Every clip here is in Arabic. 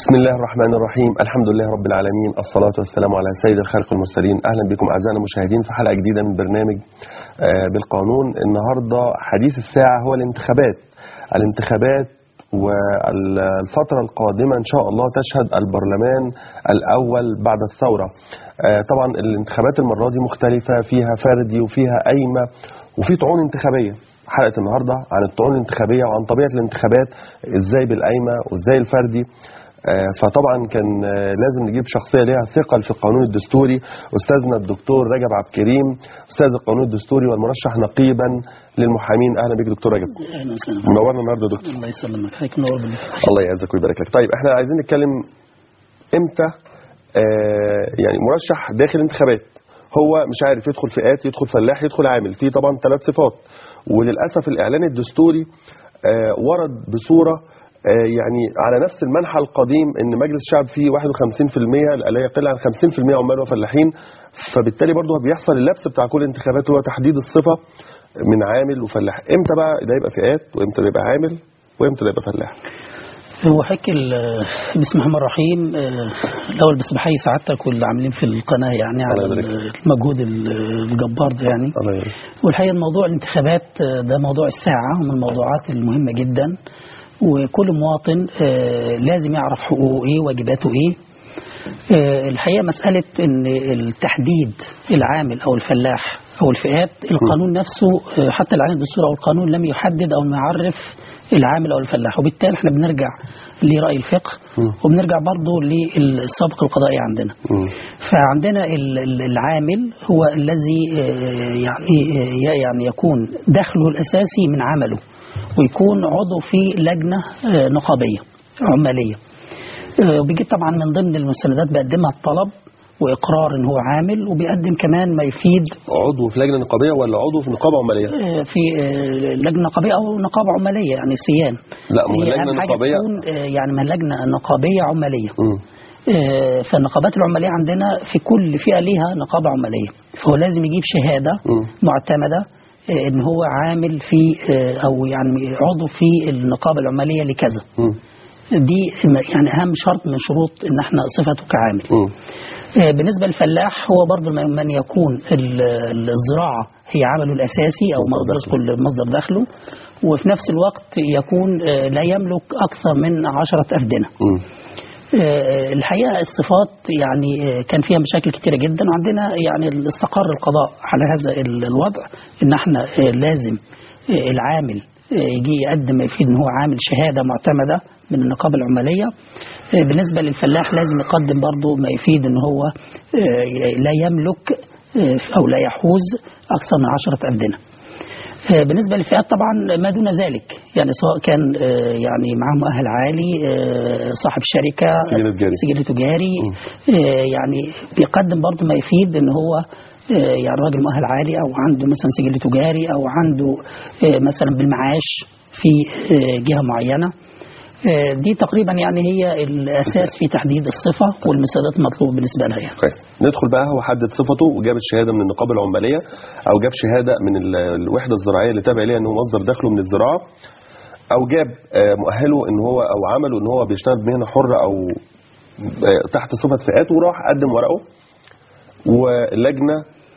بسم الله الرحمن الرحيم. الحمد لله رب العالمين، الصلاة والسلام على سيد الخلق المرسلين. أهلا بكم أعزائنا المشاهدين في حلقة جديدة من برنامج بالقانون. النهاردة حديث الساعة هو الانتخابات والفترة القادمة إن شاء الله تشهد البرلمان الأول بعد الثورة. طبعا الانتخابات المرة دي مختلفة، فيها فردي وفيها قايمة وفي طعون انتخابية. حلقة النهاردة عن الطعون الانتخابية وعن طبيعة الانتخابات، ازاي بالقايمة وازاي الفردي. فطبعا كان لازم نجيب شخصية ليها ثقل في القانون الدستوري، أستاذنا الدكتور رجب عبد الكريم، أستاذ القانون الدستوري والمرشح نقيبا للمحامين. أهلا بك دكتور رجب. أهلا وسهلا. منورنا النهارده دكتور. الله يسلمك. حضرتك منور بالله. الله يعزك ويبارك لك. طيب احنا عايزين نتكلم امتى يعني مرشح داخل انتخابات هو مش عارف يدخل فئات، يدخل فلاح، يدخل عامل، في طبعا 3 صفات. وللأسف الإعلان الدستوري ورد بصورة يعني على نفس المنحى القديم، ان مجلس الشعب فيه 51% لا يقل عن 50% عمال وفلاحين. فبالتالي برضه بيحصل اللبس بتاع كل الانتخابات، هو تحديد الصفة من عامل وفلاح. امتى بقى ده يبقى فئات، وامتى ده يبقى عامل، وامتى ده يبقى فلاح؟ هو حكي بسم الله الرحمن الرحيم. الاول بس بحيي سعادتك واللي عاملين في القناه يعني على المجهود الجبار ده يعني. والحقيقه موضوع الانتخابات ده موضوع الساعه ومن الموضوعات المهمه جدا، وكل مواطن لازم يعرف حقوقه ايه واجباته ايه. الحقيقه مساله ان التحديد العامل او الفلاح او الفئات، القانون نفسه حتى الاعلان الدستوري او القانون لم يحدد او ما يعرف العامل او الفلاح، وبالتالي احنا بنرجع لرأي الفقه وبنرجع برضه للسابق القضائي عندنا. فعندنا العامل هو الذي يعني يكون دخله الاساسي من عمله، ويكون عضو في لجنة نقابية عمالية، وبيجي طبعا من ضمن المستندات بيقدمها الطلب وإقرار إن هو عامل، وبيقدم كمان ما يفيد. عضو في لجنة نقابية ولا عضو في نقابة عمالية؟ في لجنة نقابية أو نقابة عمالية يعني سيان. لا ما هي لجنة نقابية يعني من لجنة نقابية عمالية. فالنقابات العمالية عندنا في كل فئة ليها نقابة عمالية، فهو لازم يجيب شهادة معتمدة ان هو عامل في او يعني عضو في النقابه العماليه لكذا. دي يعني اهم شرط من شروط ان احنا صفته كعامل. بالنسبه للفلاح هو برضه من يكون الزراعه هي عمله الاساسي او مصدر دخله، وفي نفس الوقت يكون لا يملك اكثر من 10 أفدنة. الحقيقة الصفات يعني كان فيها مشاكل كتيرة جدا، وعندنا يعني استقر القضاء على هذا الوضع، ان احنا لازم العامل يجي يقدم ما يفيد ان هو عامل شهادة معتمدة من النقابة العمالية. بالنسبة للفلاح لازم يقدم برضه ما يفيد ان هو لا يملك او لا يحوز اكثر من 10 أفدنة. بالنسبة للفئات طبعا ما دون ذلك، يعني سواء كان يعني معاه مؤهل عالي، صاحب شركة، سجل تجاري، يعني بيقدم برضه ما يفيد ان هو يعني راجل مؤهل عالي او عنده مثلا سجل تجاري او عنده مثلا بالمعاش في جهة معينة. دي تقريبا يعني هي الاساس في تحديد الصفه والمساعدات المطلوبه بالنسبه لها يعني. ندخل بقى، هو حدد صفته وجاب الشهاده من النقابه العماليه او جاب شهاده من الوحده الزراعيه اللي تابع ليها ان هو مصدر دخله من الزراعه، او جاب مؤهله ان هو او عمله ان هو بيشتغل بمهنه حره او تحت صفه فئات، وراح قدم ورقه واللجنه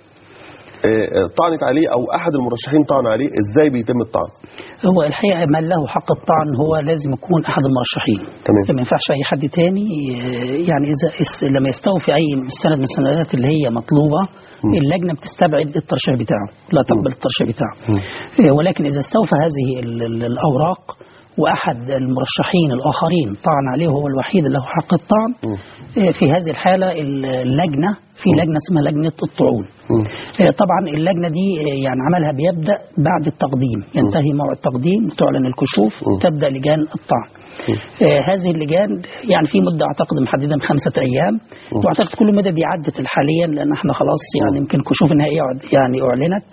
طعنت عليه او احد المرشحين طعن عليه. ازاي بيتم الطعن؟ هو الحقيقه من له حق الطعن هو لازم يكون احد المرشحين. تمام. ما ينفعش اي حد تاني. يعني اذا لما يستوفي اي مستند من السندات اللي هي مطلوبه، اللجنه بتستبعد الترشيح بتاعه، لا تقبل الترشيح بتاعه. ولكن اذا استوفى هذه الاوراق واحد المرشحين الاخرين طعن عليه هو الوحيد اللي له حق الطعن، في هذه الحاله اللجنه في لجنه اسمها لجنه الطعون. طبعا اللجنه دي يعني عملها بيبدا بعد التقديم، ينتهي موعد التقديم، تعلن الكشوف، تبدا لجان الطعن. هذه اللجان يعني في مده اعتقد محدده ب5 أيام، واعتقد كل المده دي عدت حاليا لان احنا خلاص يعني يمكن كشوف النهائيه يعني اعلنت.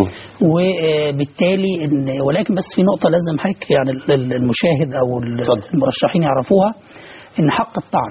وبالتالي ولكن بس في نقطه لازم حضرتك يعني المشاهد او المرشحين يعرفوها، ان حق الطعن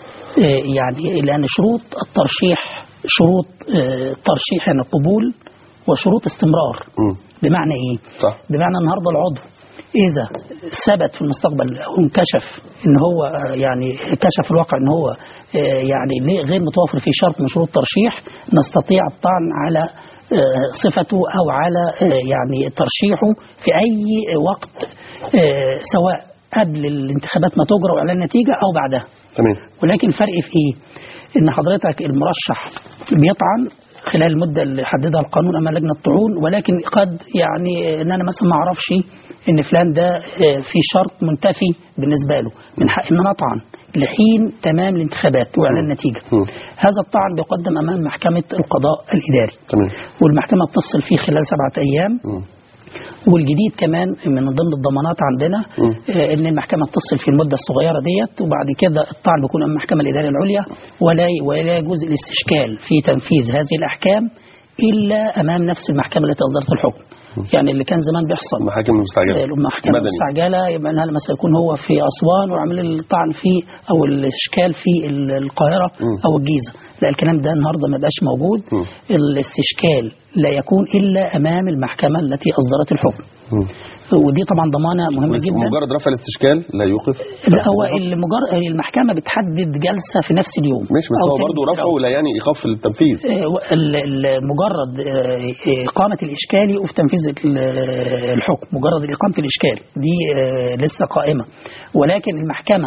يعني لان شروط الترشيح شروط ترشيح يعني قبول وشروط استمرار. بمعنى ايه؟ صح. بمعنى النهارده العضو إذا ثبت في المستقبل أو انكشف إن هو يعني كشف في الواقع إن هو يعني غير متوفر في شرط من شروط الترشيح، نستطيع الطعن على صفته أو على يعني ترشيحه في أي وقت، سواء قبل الانتخابات ما تجرى وإعلان النتيجة أو بعدها. تمام. ولكن الفرق في إيه؟ إن حضرتك المرشح بيطعن خلال المدة اللي حددها القانون أمام لجنة الطعون، ولكن قد يعني إن أنا مثلا ما أعرفش إن فلان ده في شرط منتفي بالنسبة له، من حق إن أنا أطعن لحين تمام الانتخابات وإعلان النتيجة. هذا الطعن بيقدم أمام محكمة القضاء الإداري. تمام. والمحكمة بتفصل فيه خلال 7 أيام. والجديد كمان من ضمن الضمانات عندنا ان المحكمه بتصل في المده الصغيره ديت، وبعد كده الطعن بيكون امام المحكمه الاداريه العليا، ولا يجوز الاستشكال في تنفيذ هذه الاحكام الا امام نفس المحكمه التي اصدرت الحكم. يعني اللي كان زمان بيحصل محاكم مستعجله، المحكمه المستعجله، يبقى انها مثلا يكون هو في اسوان وعامل الطعن في او الاشكال في القاهره او الجيزه. لا، الكلام ده النهارده ما بقاش موجود. الاستشكال لا يكون الا امام المحكمه التي اصدرت الحكم. ودي طبعا ضمانه مهمه جدا. مجرد رفع الاستشكال لا يوقف. لا، هو المحكمه بتحدد جلسه في نفس اليوم. مش بس هو برضه رفعه لا يعني ايقاف التنفيذ. مجرد اقامه الاشكال يوقف تنفيذ الحكم، مجرد اقامه الاشكال دي لسه قائمه. ولكن المحكمه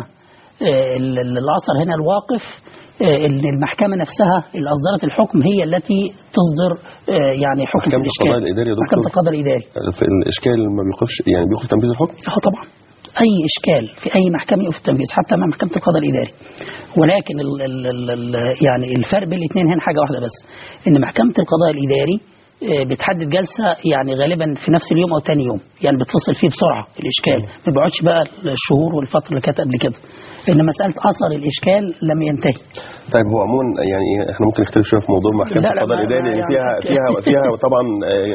الاثر هنا الواقف ان المحكمه نفسها اللي اصدرت الحكم هي التي تصدر يعني حكم محكمة القضاء الاداري يا دكتور. محكمه القضاء الاداري في الاشكال ما بيوقفش، يعني بيوقف تنفيذ الحكم؟ طبعا اي اشكال في اي محكمه يوقف التنفيذ حتى مع محكمه القضاء الاداري. ولكن يعني الفرق بين الاثنين هنا حاجه واحده بس، ان محكمه القضاء الاداري بتحدد جلسه يعني غالبا في نفس اليوم او ثاني يوم، يعني بتفصل فيه بسرعه الاشكال، ما بيقعدش بقى الشهور والفتره اللي كانت قبل كده، ان مساله اثر الاشكال لم ينتهي. طيب هو عموما يعني احنا ممكن نختلف شويه في موضوع محكمه القضاء الاداري، يعني فيها طبعا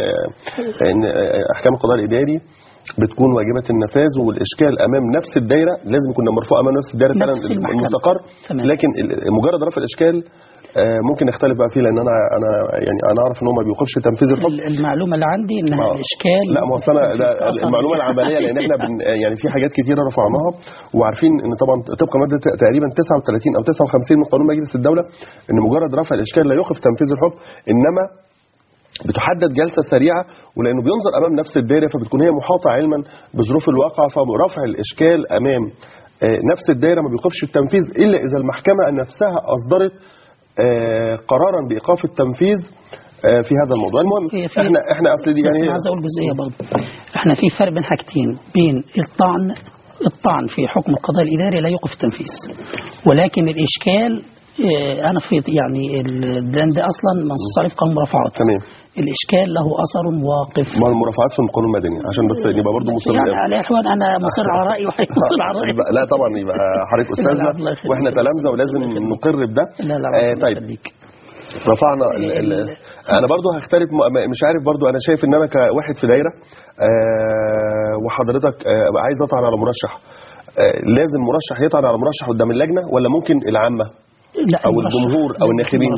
ان احكام القضاء الاداري بتكون واجبه النفاذ، والاشكال امام نفس الدايره لازم يكون مرفوع امام نفس الدايره فعلا المستقر. لكن مجرد رفع الاشكال ممكن نختلف بقى فيه، لان انا اعرف ان هو ما بيوقفش تنفيذ الحكم. المعلومه اللي عندي انها الاشكال لا، ما هو المعلومه العمليه، لان احنا يعني في حاجات كتيره رفعناها وعارفين ان طبعا طبق ماده تقريبا 39 او 59 من قانون مجلس الدوله ان مجرد رفع الاشكال لا يوقف تنفيذ الحكم، انما بتحدد جلسه سريعه، ولانه بينظر امام نفس الدائره فبتكون هي محاطه علما بظروف الواقع، فرفع الاشكال امام نفس الدائره ما بيوقفش التنفيذ الا اذا المحكمه نفسها اصدرت قرارا بايقاف التنفيذ في هذا الموضوع. المهم احنا اصل دي يعني عايز اقول جزئيه برضه، احنا في فرق بين حاجتين، بين الطعن في حكم القضاء الاداري لا يوقف التنفيذ، ولكن الاشكال انا في يعني ده اصلا منصوص عليه في قانون المرافعات. تمام. الاشكال له اثر واقف. ما المرافعات في القانون المدني عشان بس يبقى برضه مصر يعني على اخوان انا مصر على رايي وحضرتك مصر على رايي. لا طبعا يبقى حضرتك استاذنا واحنا تلامذه ولازم نقر بده. لا طيب رفعنا انا برضه هختلف، مش عارف برضه، انا شايف ان انا كواحد في دايره وحضرتك عايز اطعن على مرشح، لازم مرشح يطعن على مرشح قدام اللجنه ولا ممكن العامه او الجمهور او الناخبين؟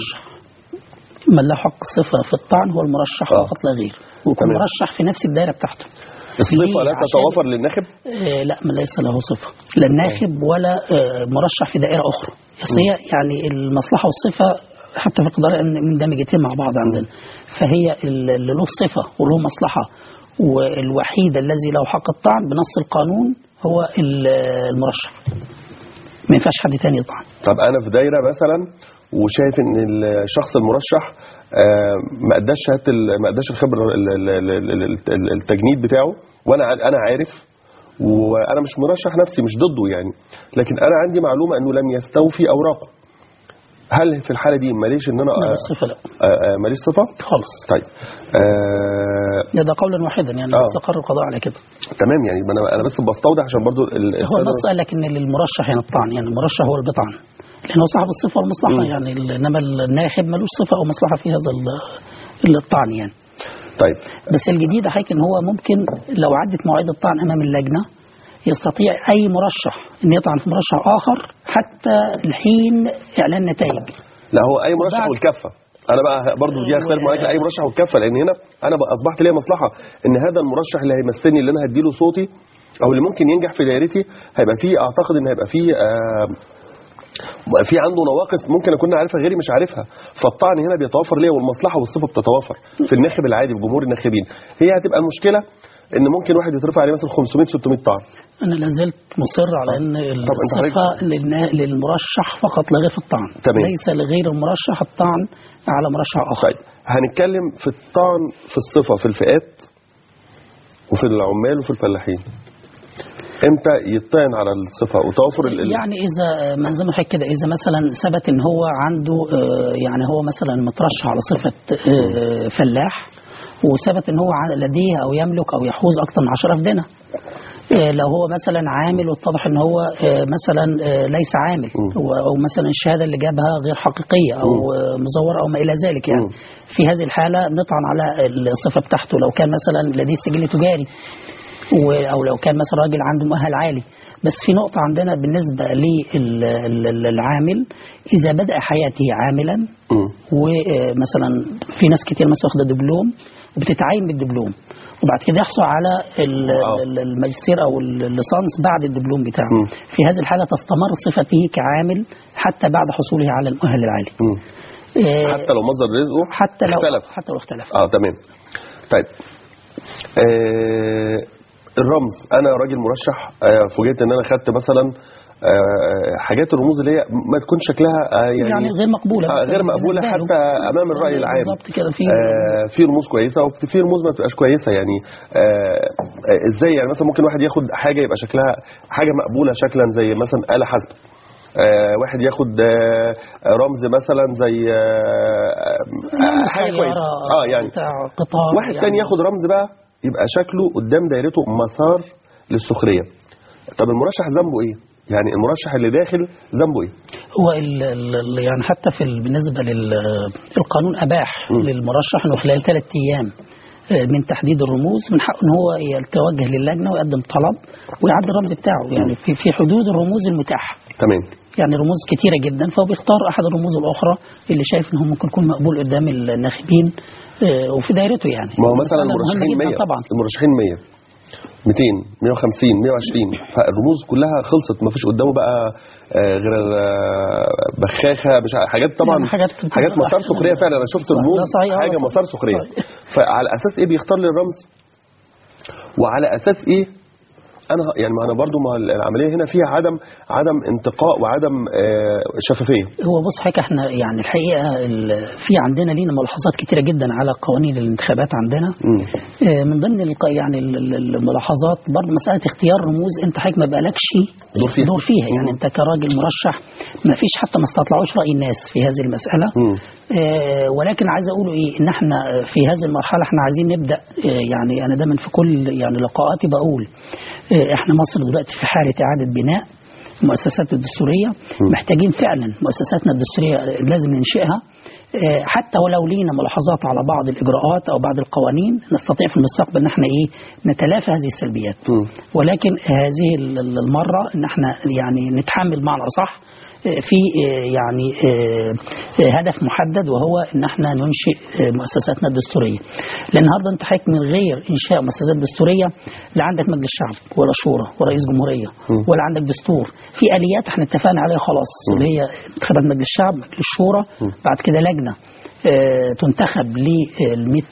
من له حق صفه في الطعن هو المرشح فقط لا غير، ويكون مرشح في نفس الدائره بتاعته. الصفه لا تتوافر للناخب؟ لا، ما ليس له صفه لا الناخب ولا مرشح في دائره اخرى. هي يعني المصلحه والصفه حتى في القضاء مندمجتين مع بعض عندنا، فهي اللي له صفه وله مصلحه والوحيد الذي له حق الطعن بنص القانون هو المرشح، ما ينفعش حد تاني يطعن. طب انا في دايره مثلا وشايف ان الشخص المرشح ما اداش الخبره التجنيد بتاعه، وانا عارف وانا مش مرشح نفسي مش ضده يعني، لكن انا عندي معلومه انه لم يستوفي اوراقه، هل في الحاله دي ماليش ان انا ماليش صفه؟ لا ماليش صفه خالص. طيب ده قولا واحدا يعني استقر القضاء على كده. تمام، يعني انا بس بستوضح عشان برضو هو النص قال لك ان للمرشح يعني الطعن، يعني المرشح هو اللي بيطعن لانه صاحب الصفه والمصلحه يعني، انما الناخب ملوش صفه او مصلحه في هذا الطعن يعني. طيب بس الجديد حضرتك ان هو ممكن لو عدت مواعيد الطعن امام اللجنه يستطيع اي مرشح ان يطعن في مرشح اخر حتى الحين اعلان نتائج. لا، هو اي مرشح والكفه. انا بقى برضو دي اختلف معاك، اي مرشح والكفه، لان هنا انا بقى اصبحت ليا مصلحه ان هذا المرشح اللي هيمثلني اللي انا هديله صوتي او اللي ممكن ينجح في دايرتي هيبقى فيه، اعتقد ان هيبقى فيه في عنده نواقص ممكن اكون عارفها غيري مش عارفها، فالطعن هنا بيتوافر ليا والمصلحه والصفه بتتوافر في الناخب العادي في جمهور الناخبين. هي هتبقى المشكله ان ممكن واحد يترفع عليه مثلا 500 600 طعن. انا لازلت مصر على ان الصفه للمرشح فقط لا غير في الطعن، ليس لغير المرشح الطعن على مرشح اخر. طيب هنتكلم في الطعن في الصفه في الفئات وفي العمال وفي الفلاحين. امتى يطعن على الصفه وتوافر يعني اذا منظمه حاجه كده، اذا مثلا ثبت ان هو عنده يعني هو مثلا مترشح على صفه فلاح، وثبت ان هو لديه او يملك او يحوز اكثر من 10,000 دينار. لو هو مثلا عامل واتضح ان هو مثلا ليس عامل، او مثلا الشهاده اللي جابها غير حقيقيه او مزوره او ما الى ذلك، يعني في هذه الحاله نطعن على الصفه بتاعته. لو كان مثلا لديه سجل تجاري، او لو كان مثلا راجل عنده مؤهل عالي. بس في نقطه عندنا بالنسبه للعامل، اذا بدا حياته عاملا ومثلا في ناس كتير مثلا واخده دبلوم وبتتعين بالدبلوم، وبعد كده يحصل على الماجستير او الليسانس بعد الدبلوم بتاعه. في هذه الحاله تستمر صفته كعامل حتى بعد حصوله على المؤهل العالي، حتى لو مصدر رزقه حتى لو اختلف. تمام. طيب الرمز، انا راجل مرشح فوجئت ان انا خدت مثلا حاجات الرموز اللي هي ما تكون شكلها يعني غير مقبوله، غير مقبوله حتى امام الراي العام. بالظبط كده. في رموز كويسه وفي رموز ما بتبقاش كويسه. يعني ازاي يعني مثلا ممكن واحد ياخد حاجه يبقى شكلها حاجه مقبوله شكلا زي مثلا آلة حاسبه، واحد ياخد رمز مثلا زي حاجه كويسه يعني قطار، واحد تاني ياخد رمز بقى يبقى شكله قدام دايرته مسار للسخريه. طب المرشح ذنبه ايه؟ يعني المرشح اللي داخل ذنبه ايه؟ هو يعني حتى بالنسبه للقانون اباح للمرشح انه خلال 3 ايام من تحديد الرموز من حقه ان هو يتوجه للجنه ويقدم طلب ويعدل الرمز بتاعه، يعني في حدود الرموز المتاحه. تمام. يعني رموز كتيره جدا، فهو بيختار احد الرموز الاخرى اللي شايف ان هو ممكن يكون مقبول قدام الناخبين وفي دايرته. يعني ما هو مثلا المرشحين 100 طبعا، المرشحين 100 200 150 120، فالرموز كلها خلصت، ما فيش قدامه بقى غير بخاخه مش حاجات طبعا، يعني حاجات مسار سخريه فعلا. انا شفت رموز حاجه مسار سخريه. فعلى اساس ايه بيختار لي الرمز؟ وعلى اساس ايه انا يعني ما انا برضو ما العمليه هنا فيها عدم انتقاء وعدم شفافيه. هو بص حضرتك، احنا يعني الحقيقه في عندنا لينا ملاحظات كتيره جدا على قوانين الانتخابات عندنا. من ضمن يعني الملاحظات برضو مساله اختيار رموز انت حضرتك ما بقالكش دور فيها. يعني انت كراجل مرشح ما فيش حتى ما استطلعوش راي الناس في هذه المساله. ولكن عايز اقوله ايه، ان احنا في هذه المرحله احنا عايزين نبدا. يعني انا دايما في كل يعني لقاءاتي بقول احنا مصر دلوقتي في حالة إعادة بناء المؤسسات الدستورية. محتاجين فعلا مؤسساتنا الدستورية لازم ننشئها، حتى ولو لينا ملاحظات على بعض الإجراءات أو بعض القوانين نستطيع في المستقبل ان احنا نتلافى هذه السلبيات. ولكن هذه المرة ان احنا يعني نتحمل معنى صح في يعني هدف محدد، وهو ان احنا ننشئ مؤسساتنا الدستوريه. لان النهارده انت حضرتك من غير انشاء مؤسسات دستوريه لا عندك مجلس شعب ولا شورى ولا رئيس جمهوريه ولا عندك دستور. في اليات احنا اتفقنا عليها خلاص، اللي هي انتخابات مجلس الشعب، مجلس الشورى، بعد كده لجنه تنتخب ل 100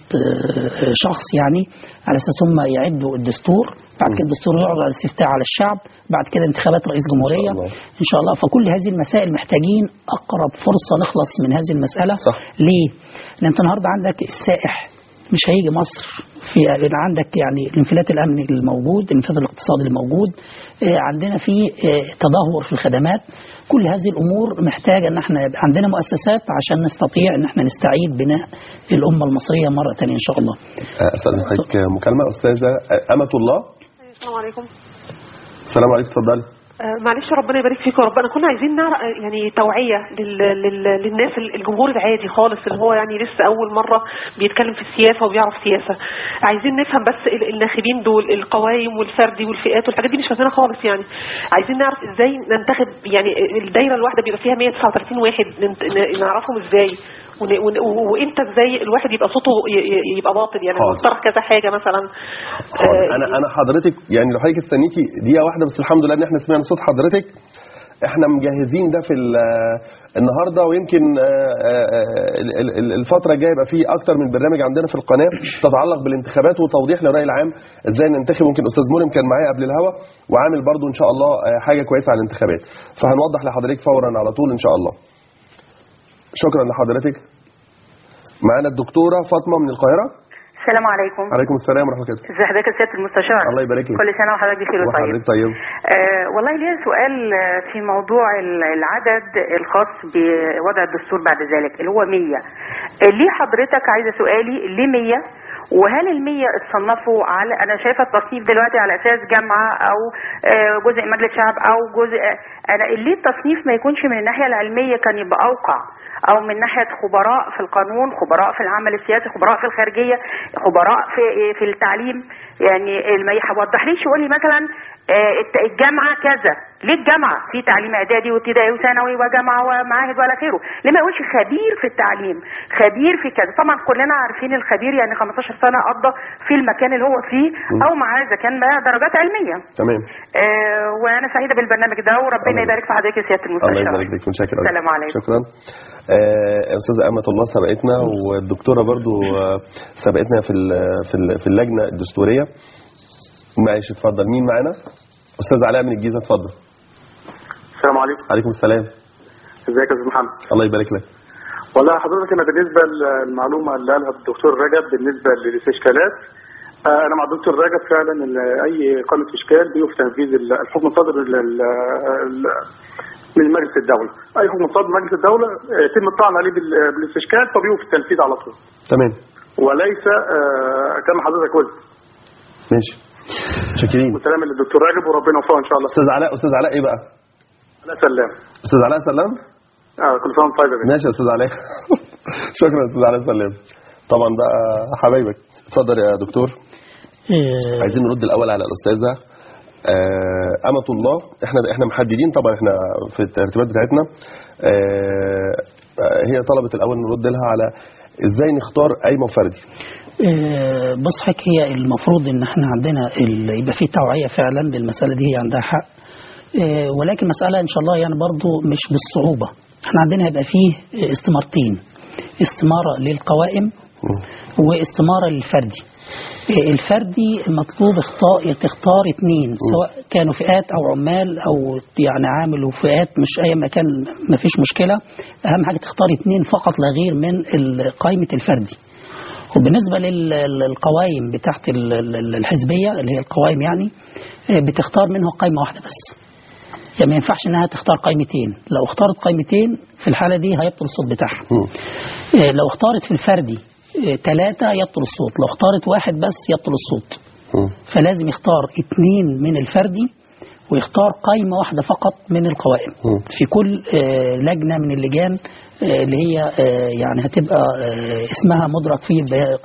شخص يعني على اساس هم يعدوا الدستور. بعد كده الدستور يعرض على الاستفتاء على الشعب، بعد كده انتخابات رئيس جمهوريه ان شاء الله. فكل هذه المسائل محتاجين اقرب فرصه نخلص من هذه المساله. صح. ليه؟ لان انت النهارده عندك السائح مش هيجي مصر، في عندك يعني الانفلات الامني الموجود، الانفلات الاقتصادي الموجود، عندنا في تدهور في الخدمات. كل هذه الامور محتاجه ان احنا يبقى عندنا مؤسسات عشان نستطيع ان احنا نستعيد بناء الامه المصريه مره ثانيه ان شاء الله. استاذ حضرتك مكالمه استاذه امه الله. السلام عليكم. السلام عليكم، اتفضلي. معلش ربنا يبارك فيكم. ربنا كنا عايزين نعرف يعني توعيه للناس الجمهور العادي خالص اللي هو يعني لسه اول مره بيتكلم في السياسه وبيعرف سياسه. عايزين نفهم بس الناخبين دول القوائم والفردي والفئات والحاجات دي مش فاهمينها خالص. يعني عايزين نعرف ازاي ننتخب، يعني الدايره الواحده بيبقى فيها 139 واحد، نعرفهم ازاي وامتى ازاي الواحد يبقى صوته يبقى باطل يعني مقترح كذا حاجه مثلا. انا حضرتك يعني لو حضرتك استنيتي دقيقه واحده بس، الحمد لله ان احنا سمعنا صوت حضرتك. احنا مجهزين ده في النهارده، ويمكن الفتره الجايه يبقى فيه اكتر من برنامج عندنا في القناه تتعلق بالانتخابات وتوضيح للراي العام ازاي ننتخب. ممكن استاذ مريم كان معايا قبل الهوا وعامل برضو ان شاء الله حاجه كويسه على الانتخابات، فهنوضح لحضرتك فورا على طول ان شاء الله. شكرا لحضرتك. معانا الدكتوره فاطمه من القاهره. السلام عليكم. وعليكم السلام ورحمه الله وبركاته. ازي حضرتك يا سياده المستشار؟ الله يبارك لك. كل سنه وحضرتك بخير وطيب. وحضرتك طيب. والله ليا سؤال في موضوع العدد الخاص بوضع الدستور بعد ذلك اللي هو 100. ليه حضرتك عايزه سؤالي ليه 100؟ وهل ال100 اتصنفوا على، انا شايفه التصنيف دلوقتي على اساس جامعه او جزء مجلس شعب او جزء، انا ليه التصنيف ما يكونش من الناحيه العلميه كان يبقى اوقع، او من ناحيه خبراء في القانون، خبراء في العمل السياسي، خبراء في الخارجيه، خبراء في التعليم، يعني ما يوضحليش يقول لي مثلا الجامعه كذا، ليه الجامعه في تعليم اعدادي وابتدائي وثانوي وجامعه ومعاهد ولا غيره، ليه ما يقولش خبير في التعليم، خبير في كذا؟ طبعا كلنا عارفين الخبير يعني 15 سنه قضى في المكان اللي هو فيه او معاه اذا كان درجات علميه. تمام. وانا سعيده بالبرنامج ده وربنا يبارك في حضرتك يا سياده المستشار. الله يبارك فيك ونشكر. السلام عليكم. شكرا. استاذه امه الله سبقتنا، والدكتوره برضو سبقتنا في اللجنه الدستوريه. معلش اتفضل. مين معانا؟ استاذ علاء من الجيزه، اتفضل. السلام عليكم. عليكم السلام. ازيك يا استاذ محمد؟ الله يبارك لك. والله حضرتك انا بالنسبه للمعلومه اللي قالها الدكتور رجب بالنسبه للاستشكالات، انا مع الدكتور رجب فعلا ان اي اقامه اشكال بيقف تنفيذ الحكم الصادر من مجلس الدوله، اي حكم صادر مجلس الدوله يتم الطعن عليه بالاستشكال فبيقف التنفيذ على طول. تمام. وليس كما حضرتك قلت. ماشي. شاكرين. والسلام للدكتور راجب وربنا يوفقه ان شاء الله. استاذ علاء ايه بقى؟ علاء سلام. استاذ علاء سلام؟ كل سنه وانت طيب يا باشا. ماشي يا استاذ علاء. شكرا يا استاذ علاء سلام. طبعا بقى حبايبك. اتفضل يا دكتور. عايزين نرد الاول على الاستاذه امة الله. احنا محددين طبعا، احنا في الترتيبات بتاعتنا هي طلبت الاول نرد لها على ازاي نختار قايمه وفردي. بص حضرتك، هي المفروض ان احنا عندنا يبقى في توعيه فعلا للمساله دي، هي عندها حق، ولكن مساله ان شاء الله يعني برضو مش بالصعوبه. احنا عندنا هيبقى فيه استمارتين، استماره للقوائم واستماره للفردي. الفردي مطلوب تختار 2 سواء كانوا فئات او عمال او يعني عامل وفئات، مش اي مكان، ما فيش مشكله. اهم حاجه تختار 2 فقط لا غير من قائمه الفردي. وبالنسبه للقوائم بتاعت الحزبيه اللي هي القوائم، يعني بتختار منه قائمه واحده بس، يعني ما ينفعش انها تختار قائمتين. لو اختارت قائمتين في الحاله دي هيبطل الصوت بتاعها. لو اختارت في الفردي 3 يبطل الصوت، لو اختارت 1 بس يبطل الصوت. فلازم يختار 2 من الفردي ويختار قائمة واحدة فقط من القوائم في كل لجنة من اللجان اللي هي يعني هتبقى اسمها مدرج في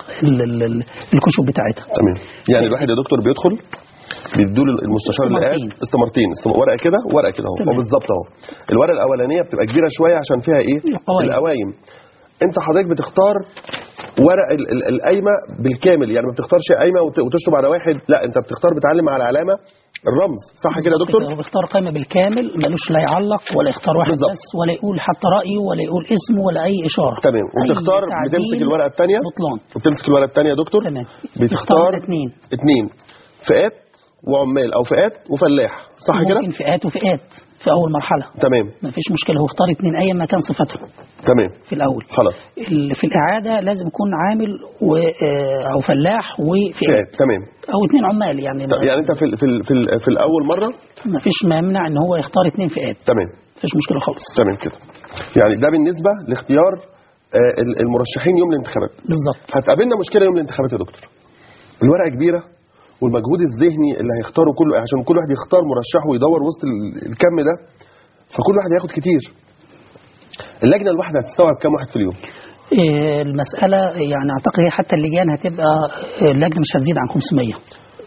الكشوف بتاعتها. تمام. يعني الواحد يا دكتور بيدخل بيدوا المستشار اللي قاعد استمارتين، ورقه كده ورقه كده اهو بالظبط اهو. الورقه الاولانيه بتبقى كبيره شويه عشان فيها ايه؟ القوائم. انت حضرتك بتختار ورق القايمه بالكامل، يعني ما بتختارش قايمه وتشطب على واحد، لا انت بتختار بتعلم على العلامه الرمز، صح كده يا دكتور؟ هو بيختار قائمه بالكامل، ملوش لا يعلق ولا يختار واحد بالزبط. بس ولا يقول حتى رايه ولا يقول اسمه ولا اي اشاره. تمام. وبتختار بتمسك الورقه الثانيه بطلان، وبتمسك الورقه الثانيه يا دكتور. تمام. بتختار 2 فئات وعمال او فئات وفلاح، صح كده؟ ممكن فئات وفئات في اول مرحله. تمام. ما فيش مشكله، هو اختار 2 ايا ما كان صفتهم. تمام. في الاول خلاص. في الاعاده لازم يكون عامل او فلاح وفئات. تمام. او 2 عمال يعني. يعني انت في الاول مره ما فيش ما يمنع ان هو يختار 2 فئات. تمام. ما فيش مشكله خالص. تمام كده. يعني ده بالنسبه لاختيار المرشحين يوم الانتخابات. بالظبط. هتقابلنا مشكله يوم الانتخابات يا دكتور. الورقه كبيره والمجهود الذهني اللي هيختاره كله، عشان كل واحد يختار مرشح ويدور وسط الكم ده، فكل واحد هياخد كتير. اللجنه الواحده هتستوعب كام واحد في اليوم؟ المساله يعني اعتقد هي حتى اللجان هتبقى اللجنه مش هتزيد عن 500.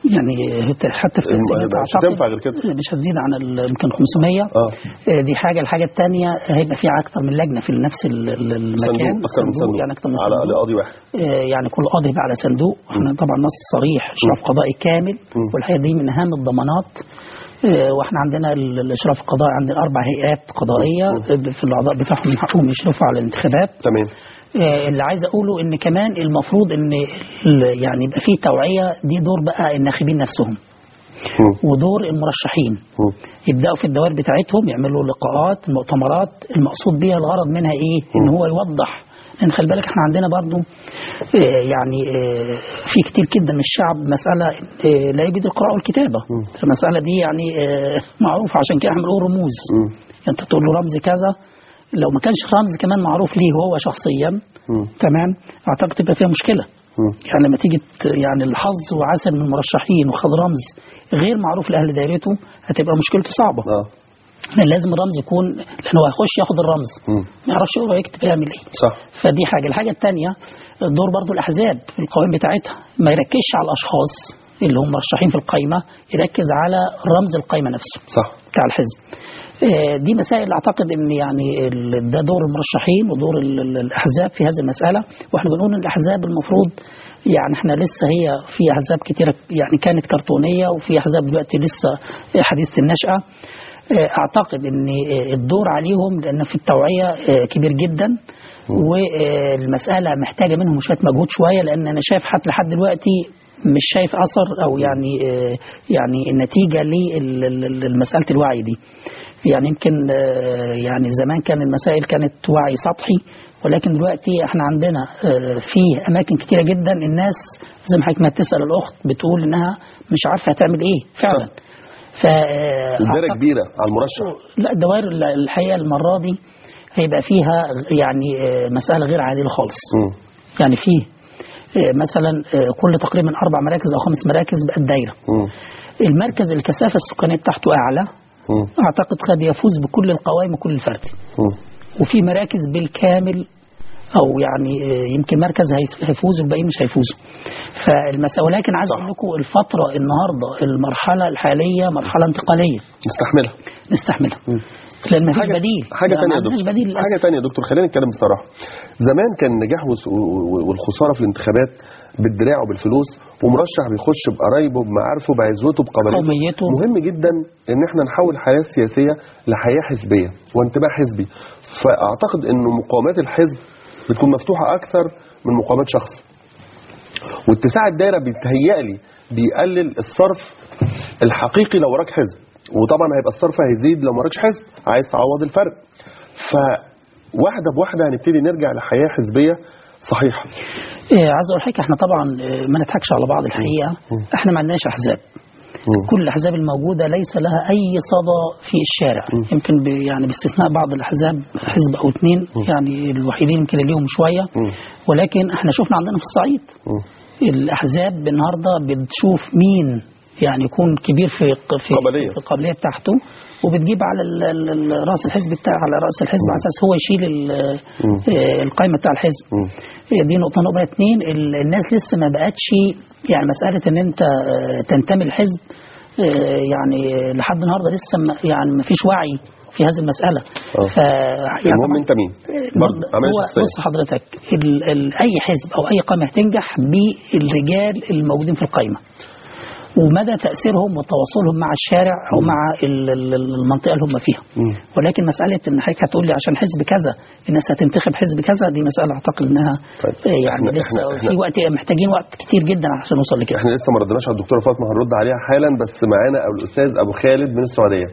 يعني حتى في مش هتنفع غير كده، مش هتزيد عن يمكن 500. دي حاجه. الحاجه الثانيه هيبقى في اكثر من لجنه في نفس المكان، صندوق يعني اكثر من على قاضي واحد، يعني كل قاضي يبقى على صندوق. احنا طبعا نص صريح اشراف قضائي كامل، والحقيقه دي من اهم الضمانات. واحنا عندنا الاشراف القضائي، عندنا 4 هيئات قضائيه في الاعضاء بتاعهم من حقهم يشرفوا على الانتخابات. تمام. اللي عايز اقوله ان كمان المفروض ان يعني يبقى فيه توعيه، دي دور بقى الناخبين نفسهم ودور المرشحين. يبداوا في الدوائر بتاعتهم يعملوا لقاءات، مؤتمرات، المقصود بيها الغرض منها ايه؟ ان هو يوضح. لان خلي بالك احنا عندنا برضو يعني في كتير جدا من الشعب مساله لا يجيد القراءه والكتابه. المساله دي يعني معروفه، عشان كده احنا بنقول رموز. انت تقول له رمز كذا، لو ما كانش رمز كمان معروف ليه هو شخصيا، تمام، اعتقد تبقى فيها مشكله. يعني لما تيجي يعني الحظ وعسل من المرشحين وخد رمز غير معروف لاهل دايرته، هتبقى مشكلته صعبه. لازم الرمز يكون، لانه هيخش ياخد الرمز ما يعرفش يقرا ويكتب يعمل ايه. صح. فدي حاجه. الحاجه الثانيه دور برضو الاحزاب في القوائم بتاعتها، ما يركزش على الاشخاص اللي هم مرشحين في القائمه، يركز على رمز القائمه نفسه. صح. بتاع الحزب. دي مسائل اعتقد ان يعني ده دور المرشحين ودور الاحزاب في هذه المساله. واحنا بنقول ان الاحزاب المفروض يعني احنا لسه هي في احزاب كتيره يعني كانت كرتونيه، وفي احزاب دلوقتي لسه حديثه النشأه. اعتقد ان الدور عليهم لان في التوعيه كبير جدا، والمساله محتاجه منهم شويه مجهود شويه، لان انا شايف حتى لحد دلوقتي مش شايف اثر او يعني النتيجه لمساله الوعي دي. يعني يمكن يعني زمان كان المسائل كانت وعي سطحي، ولكن دلوقتي احنا عندنا في اماكن كتيره جدا الناس زي ما حضرتك ما بتسال الاخت بتقول انها مش عارفه هتعمل ايه فعلا. الدائره كبيره على المرشح. لا، الدوائر الحقيقه المره دي هيبقى فيها يعني مساله غير عادله خالص. يعني فيه مثلا كل تقريبا 4 مراكز او 5 مراكز بقت دايره. المركز الكثافه السكانيه بتاعته اعلى، اعتقد قد يفوز بكل القوائم وكل الفرد. وفي مراكز بالكامل او يعني يمكن مركز هيفوز والباقيين مش هيفوزوا. فالمسألة، ولكن عايز اقول لكم الفتره النهارده المرحله الحاليه مرحله انتقاليه نستحملها لان ما فيش بديل. حاجه ثانيه يا دكتور، خلينا نتكلم بصراحه. زمان كان النجاح والخساره في الانتخابات بالدراع وبالفلوس، ومرشح بيخش بقرايبه بمعارفه بعزوته بقبليته. مهم جدا ان احنا نحول الحياه السياسيه لحياه حزبيه وانتماء حزبي. فاعتقد انه مقاومات الحزب بتكون مفتوحه اكثر من مقاومات شخص، واتساع الدائره بيتهيألي بيقلل الصرف الحقيقي لو وراك حزب، وطبعا هيبقى الصرف هيزيد لو وراكش حزب عايز تعوض الفرق. فواحده بواحده هنبتدي نرجع لحياه حزبيه صحيحه. عايز اقول حاجه، احنا طبعا ما نضحكش على بعض. الحقيقه احنا ما عندناش احزاب. كل الاحزاب الموجوده ليس لها اي صدى في الشارع. يمكن يعني باستثناء بعض الاحزاب، حزب او 2 يعني الوحيدين يمكن ليهم شويه. ولكن احنا شفنا عندنا في الصعيد الاحزاب النهارده بتشوف مين يعني يكون كبير في القابليه بتاعته، وبتجيب على راس الحزب بتاعه، على راس الحزب على اساس هو يشيل القائمه بتاع الحزب. دي نقطه. نقطه 2، الناس لسه ما بقتش يعني مساله ان انت تنتمي للحزب يعني لحد النهارده لسه يعني ما فيش وعي في هذه المساله. يعني المهم انت مين بص حضرتك، اي حزب او اي قائمه هتنجح بالرجال الموجودين في القائمه، ومدى تأثيرهم وتواصلهم مع الشارع أو مع المنطقة اللي هم فيها. ولكن مسألة إن حضرتك هتقول لي عشان حزب كذا الناس هتنتخب حزب كذا، دي مسألة أعتقد إنها يعني لسه في وقت، محتاجين وقت كتير جدا عشان نوصل لكده. إحنا لسه ما ردناش على الدكتورة فاطمة، هنرد عليها حالا، بس معانا الأستاذ أبو خالد من السعودية.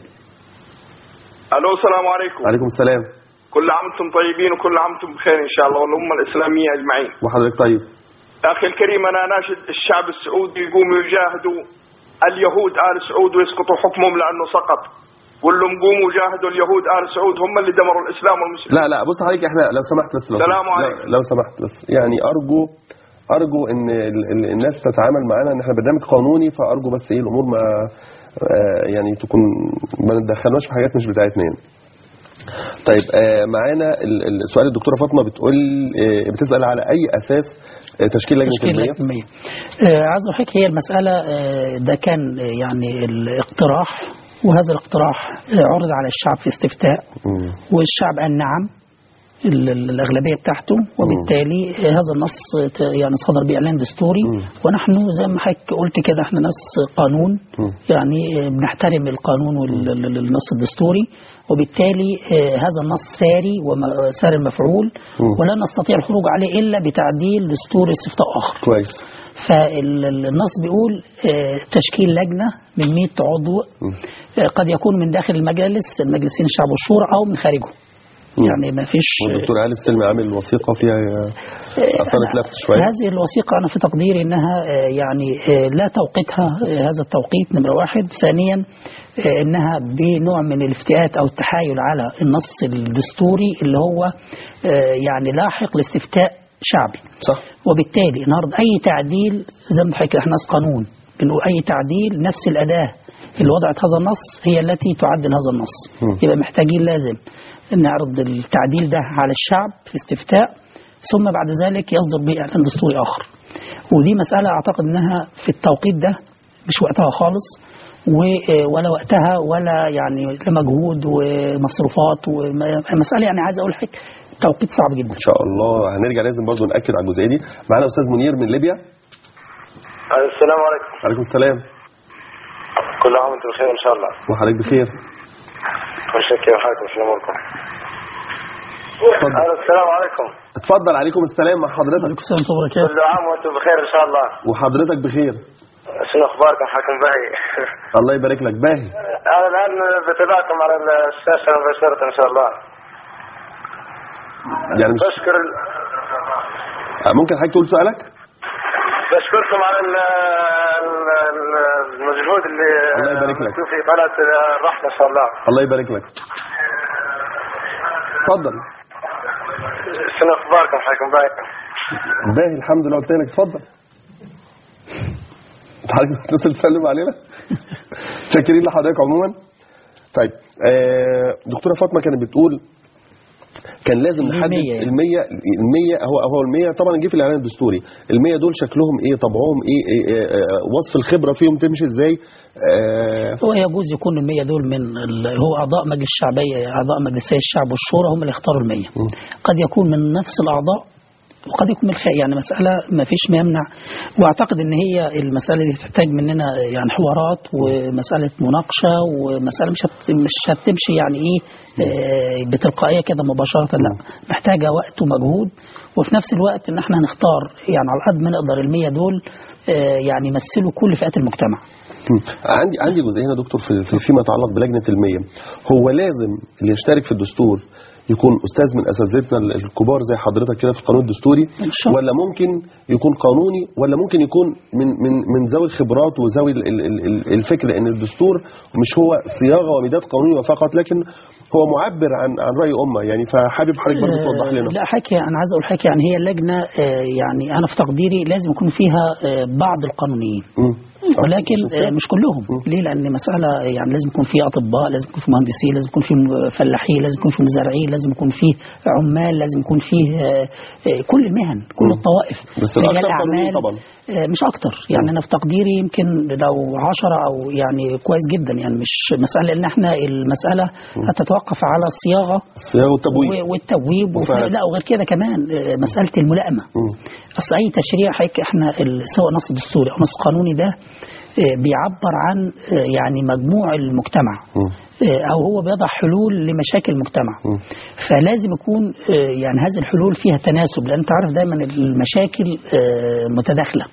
ألو، السلام عليكم. وعليكم السلام. كل عام وأنتم طيبين وكل عام وأنتم بخير إن شاء الله، والأمة الإسلامية أجمعين. وحضرتك طيب. أخي الكريم، أنا أناشد الشعب السعودي يقوموا يجاهدوا اليهود آل سعود ويسقطوا حكمهم لأنه سقط. قول لهم قوموا جاهدوا اليهود آل سعود، هم اللي دمروا الإسلام والمسلمين. لا بص حضرتك، احنا لو سمحت بس السلام عليكم. لو سمحت بس يعني أرجو إن الناس تتعامل معنا إن احنا برنامج قانوني، فأرجو بس إيه الأمور ما يعني تكون ما ندخلناش في حاجات مش بتاعتنا يعني. طيب معانا السؤال الدكتورة فاطمة بتقول بتسأل على أي أساس تشكيل لجنة المية. عايز أحكي هي المسألة ده كان يعني الاقتراح، وهذا الاقتراح عرض على الشعب في استفتاء، والشعب قال نعم الأغلبية بتاعته، وبالتالي هذا النص يعني صدر بإعلان دستوري. ونحن زي ما حضرتك قلت كده احنا ناس قانون، يعني بنحترم القانون والنص الدستوري، وبالتالي هذا النص ساري وسار المفعول، ولا نستطيع الخروج عليه إلا بتعديل دستور استفتاء آخر. كويس. فالنص بيقول تشكيل لجنة من 100 عضو، قد يكون من داخل المجلسين الشعب والشورى أو من خارجه. يعني ما فيش. والدكتور علي السلمي عامل وثيقة فيها أثرت لبس شوية. هذه الوثيقة أنا في تقديري أنها يعني لا توقيتها هذا التوقيت نمرة واحد. ثانيا أنها بنوع من الافتئات أو التحايل على النص الدستوري اللي هو يعني لاحق لاستفتاء شعبي. صح. وبالتالي النهارده أي تعديل زي ما حكينا احنا ناس قانون، بنقول أي تعديل نفس الأداة اللي وضعت هذا النص هي التي تعدل هذا النص. يبقى محتاجين لازم نعرض التعديل ده على الشعب في استفتاء، ثم بعد ذلك يصدر به إعلان دستوري آخر. ودي مسألة أعتقد أنها في التوقيت ده مش وقتها خالص، ولا وقتها ولا يعني لمجهود ومصروفات ومسألة. يعني عايز أقول حاجة توقيت صعب جدا. إن شاء الله هنرجع لازم برضو نأكد على الجزئية دي. معنا أستاذ منير من ليبيا. السلام عليكم. وعليكم السلام. كل عام وانتم بخير إن شاء الله. وحضرتك بخير. كيف حالكم؟ شو اموركم؟ السلام عليكم. اتفضل. عليكم السلام مع حضرتك. عليكم السلام ورحمة الله وبركاته. كل عام وانتم بخير ان شاء الله. وحضرتك بخير. شنو اخباركم حاكم باهي؟ الله يبارك لك. باهي. انا الان بتابعكم على الشاشه مباشره ان شاء الله. يعني مش بشكر ممكن حضرتك تقول سؤالك؟ بشكركم على المجهود اللي الله يبارك لك في قناه الرحمه ان شاء الله. الله يبارك لك. اتفضل. شنو اخباركم حالكم باهي؟ باهي الحمد لله. قلت لك اتفضل. حضرتك بتتصل تسلم علينا. شاكرين لحضرتك عموما. طيب دكتوره فاطمه كانت بتقول كان لازم نحدد ال100 هو ال100 طبعا جه في الاعلان الدستوري. ال100 دول شكلهم ايه؟ طبعهم ايه؟ وصف الخبره فيهم تمشي ازاي؟ هو يجوز يكون ال100 دول من هو اعضاء مجلس الشعبيه، اعضاء مجلسي الشعب والشورى هم اللي اختاروا ال100. قد يكون من نفس الاعضاء وقد يكون من الخارج. يعني مساله ما فيش ما يمنع، واعتقد ان هي المساله دي تحتاج مننا يعني حوارات ومساله مناقشه، ومساله مش هتمشي يعني ايه بتلقائيه كده مباشره، لا محتاجه وقت ومجهود. وفي نفس الوقت ان احنا هنختار يعني على قد ما نقدر ال100 دول يعني يمثلوا كل فئات المجتمع. عندي جزئيه هنا دكتور فيما يتعلق بلجنه ال100. هو لازم اللي يشترك في الدستور يكون أستاذ من أساتذتنا الكبار زي حضرتك كده في القانون الدستوري، ولا ممكن يكون قانوني، ولا ممكن يكون من ذوي الخبرات وذوي الفكر؟ لأن الدستور مش هو صياغة ومداد قانونية فقط، لكن هو معبر عن رأي أمة. يعني فحابب حضرتك برضه توضح لنا. لا حكي أنا عايز أقول حكي يعني هي اللجنة يعني أنا في تقديري لازم يكون فيها بعض القانونيين، ولكن مش كلهم. ليه؟ لأن مسألة يعني لازم يكون فيه أطباء، لازم يكون فيه مهندسين، لازم يكون فيه فلاحين، لازم يكون فيه مزارعين، لازم يكون فيه عمال، لازم يكون فيه كل المهن، كل الطوائف. بس الأكثر قانوني طبعا مش أكتر. يعني أنا في تقديري يمكن لو 10 أو يعني كويس جدا. يعني مش مسألة إن احنا المسألة هتتوقف على الصياغة والتبويب لا وغير كده كمان مسألة الملائمة. أصل أي تشريع احنا سواء نص دستوري أو نص قانوني ده بيعبر عن يعني مجموع المجتمع، أو هو بيضع حلول لمشاكل المجتمع. فلازم يكون يعني هذه الحلول فيها تناسب، لأن تعرف دايما المشاكل متداخلة.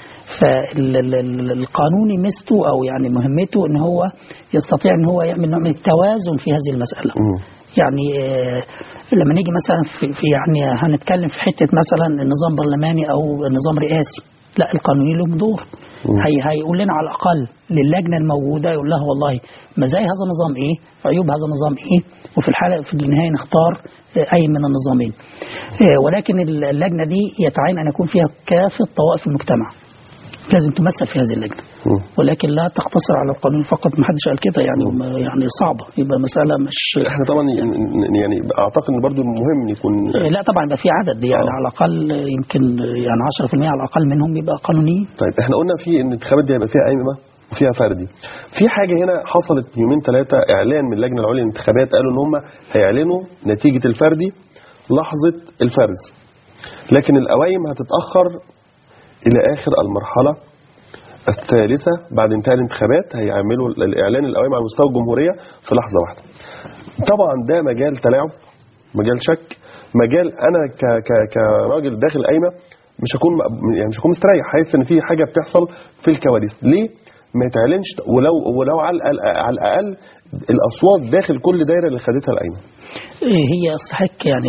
فالقانوني ميزته أو يعني مهمته إن هو يستطيع إن هو يعمل نوع من التوازن في هذه المسألة. يعني لما نيجي مثلا في يعني هنتكلم في حتة مثلا النظام برلماني أو النظام رئاسي، لا القانوني له دور. هيقول لنا على الأقل للجنة الموجودة، يقول لها والله مزايا هذا النظام إيه، عيوب هذا النظام إيه، وفي الحالة في النهاية نختار أي من النظامين. ولكن اللجنة دي يتعين أن يكون فيها كافة طوائف المجتمع. لازم تمثل في هذه اللجنة، ولكن لا تقتصر على القانون فقط. ما حدش قال كده يعني، يعني صعبة، يبقى مسألة مش. احنا طبعا يعني اعتقد ان برضو مهم يكون لا طبعا يبقى في عدد يعني على الاقل يمكن يعني 10% على الاقل منهم يبقى قانونيين. طيب احنا قلنا في ان الانتخابات دي هيبقى فيها قايمة وفيها فردي. في حاجة هنا حصلت يومين 3 اعلان من اللجنة العليا للانتخابات، قالوا ان هم هيعلنوا نتيجة الفردي لحظة الفرز، لكن القوايم هتتأخر إلى آخر المرحلة الثالثة بعد انتهاء الانتخابات. هيعملوا الإعلان القوايم على مستوى الجمهورية في لحظة واحدة. طبعا ده مجال تلاعب، مجال شك، مجال أنا كراجل داخل قايمة مش هكون مستريح، حاسس إن في حاجة بتحصل في الكواليس. ليه ما يتعلنش ولو على الأقل الأصوات داخل كل دايرة اللي خدتها القايمة؟ هي صحيح يعني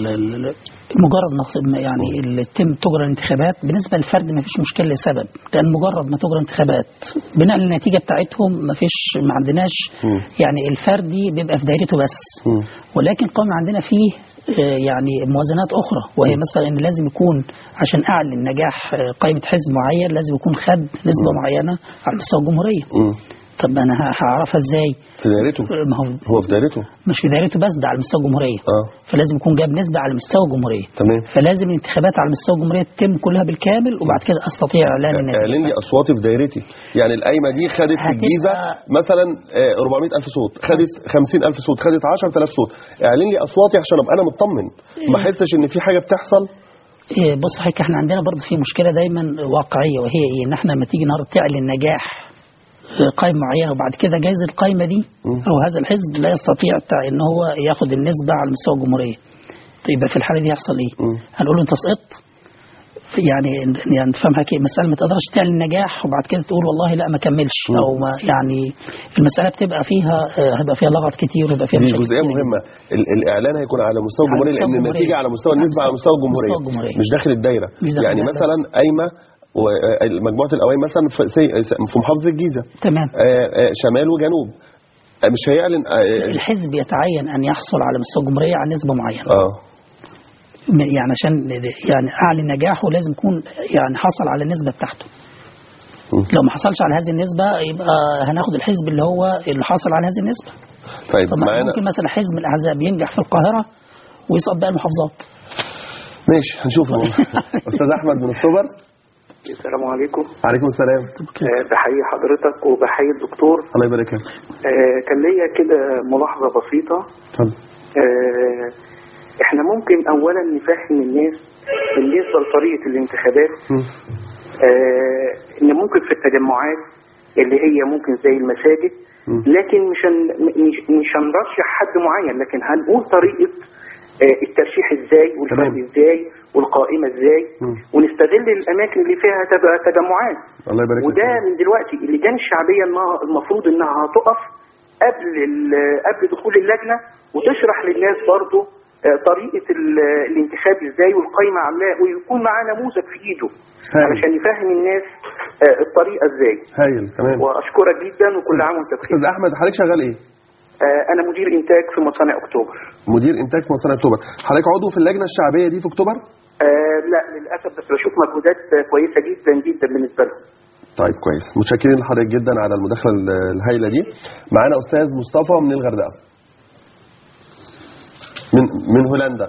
مجرد يعني تجرى الانتخابات بالنسبه للفرد ما فيش مشكله لسبب، لان مجرد ما تجرى انتخابات بناء على النتيجه بتاعتهم ما عندناش يعني الفردي بيبقى في دايرته بس، ولكن قانون عندنا فيه يعني موازنات اخرى، وهي مثلا ان لازم يكون عشان اعلن نجاح قائمه حزب معين لازم يكون خد نسبه معينه على مستوى الجمهوريه. طب انا هعرفها ازاي؟ في دايرته. ما هو في دايرته، مش في دايرته بس، ده على مستوى الجمهوريه. فلازم يكون جاب نسبه على مستوى الجمهوريه. تمام. فلازم الانتخابات على مستوى الجمهوريه تتم كلها بالكامل، وبعد كده استطيع اعلان النتيجه. اعلن لي اصواتي في دايرتي، يعني القايمه دي خدت في الجيزه مثلا 400,000 صوت، خدت 50,000 صوت، خدت 10,000 صوت، اعلن لي اصواتي عشان ابقى انا مطمن، ما احسش ان في حاجه بتحصل. بص حضرتك، احنا عندنا برضه في مشكله دايما واقعيه، وهي ايه؟ ان احنا لما تيجي النهارده تعلن نجاح قائمة معينة وبعد كده جايز القائمة دي أو هذا الحزب لا يستطيع ان هو ياخد النسبة على مستوى الجمهورية. طيب في الحالة دي يحصل ايه؟ هنقول له انت سقطت، يعني تفهمها كده مسألة ما تقدرش تعلن نجاح وبعد كده تقول والله لا ما كملش، او ما يعني المسألة بتبقى فيها هيبقى فيها لغط كتير ويبقى فيها دي جزئية مهمة. الإعلان هيكون على مستوى الجمهورية لأن النتيجة على مستوى النسبة على مستوى الجمهورية مش داخل الدايرة. يعني مثلا قايمة ومجموعة القوايم مثلا في محافظة الجيزة، تمام، شمال وجنوب، مش هيعلن الحزب يتعين أن يحصل على مستوى الجمهورية على نسبة معينة. يعني عشان يعني أعلن نجاحه لازم يكون يعني حصل على النسبة بتاعته. لو ما حصلش على هذه النسبة يبقى هناخد الحزب اللي حصل على هذه النسبة. طيب ممكن مثلا حزب من الأحزاب ينجح في القاهرة ويسقط باقي المحافظات. ماشي هنشوف. أستاذ أحمد من أكتوبر. السلام عليكم. وعليكم السلام. بحيي حضرتك وبحيي الدكتور. الله يبارك فيك. كان ليا كده ملاحظة بسيطة. اتفضل. احنا ممكن اولا نفهم الناس بالنسبة لطريقة الانتخابات ان ممكن في التجمعات اللي هي ممكن زي المساجد، لكن مش هنرشح حد معين، لكن هنقول طريقة الترشيح ازاي والفرد ازاي والقائمة ازاي، ونستغل الاماكن اللي فيها تجمعات. الله يبارك فيك. وده من دلوقتي اللجان الشعبية المفروض انها هتقف قبل دخول اللجنة وتشرح للناس برضو طريقة الانتخاب ازاي والقائمة عاملاه، ويكون معاه نموذج في ايده علشان يفهم الناس الطريقة ازاي. هايل. تمام. واشكرك جدا وكل عام وانت بخير. استاذ احمد حضرتك شغال ايه؟ انا مدير انتاج في مصانع اكتوبر. مدير انتاج في مصانع اكتوبر. حضرتك عضو في اللجنة الشعبية دي في اكتوبر؟ لا للاسف، بس بشوف مجهودات كويسة جدا جدا بالنسبة لهم. طيب كويس، متشكرين لحضرتك جدا على المداخلة الهائلة دي. معانا استاذ مصطفى من الغردقة. من هولندا.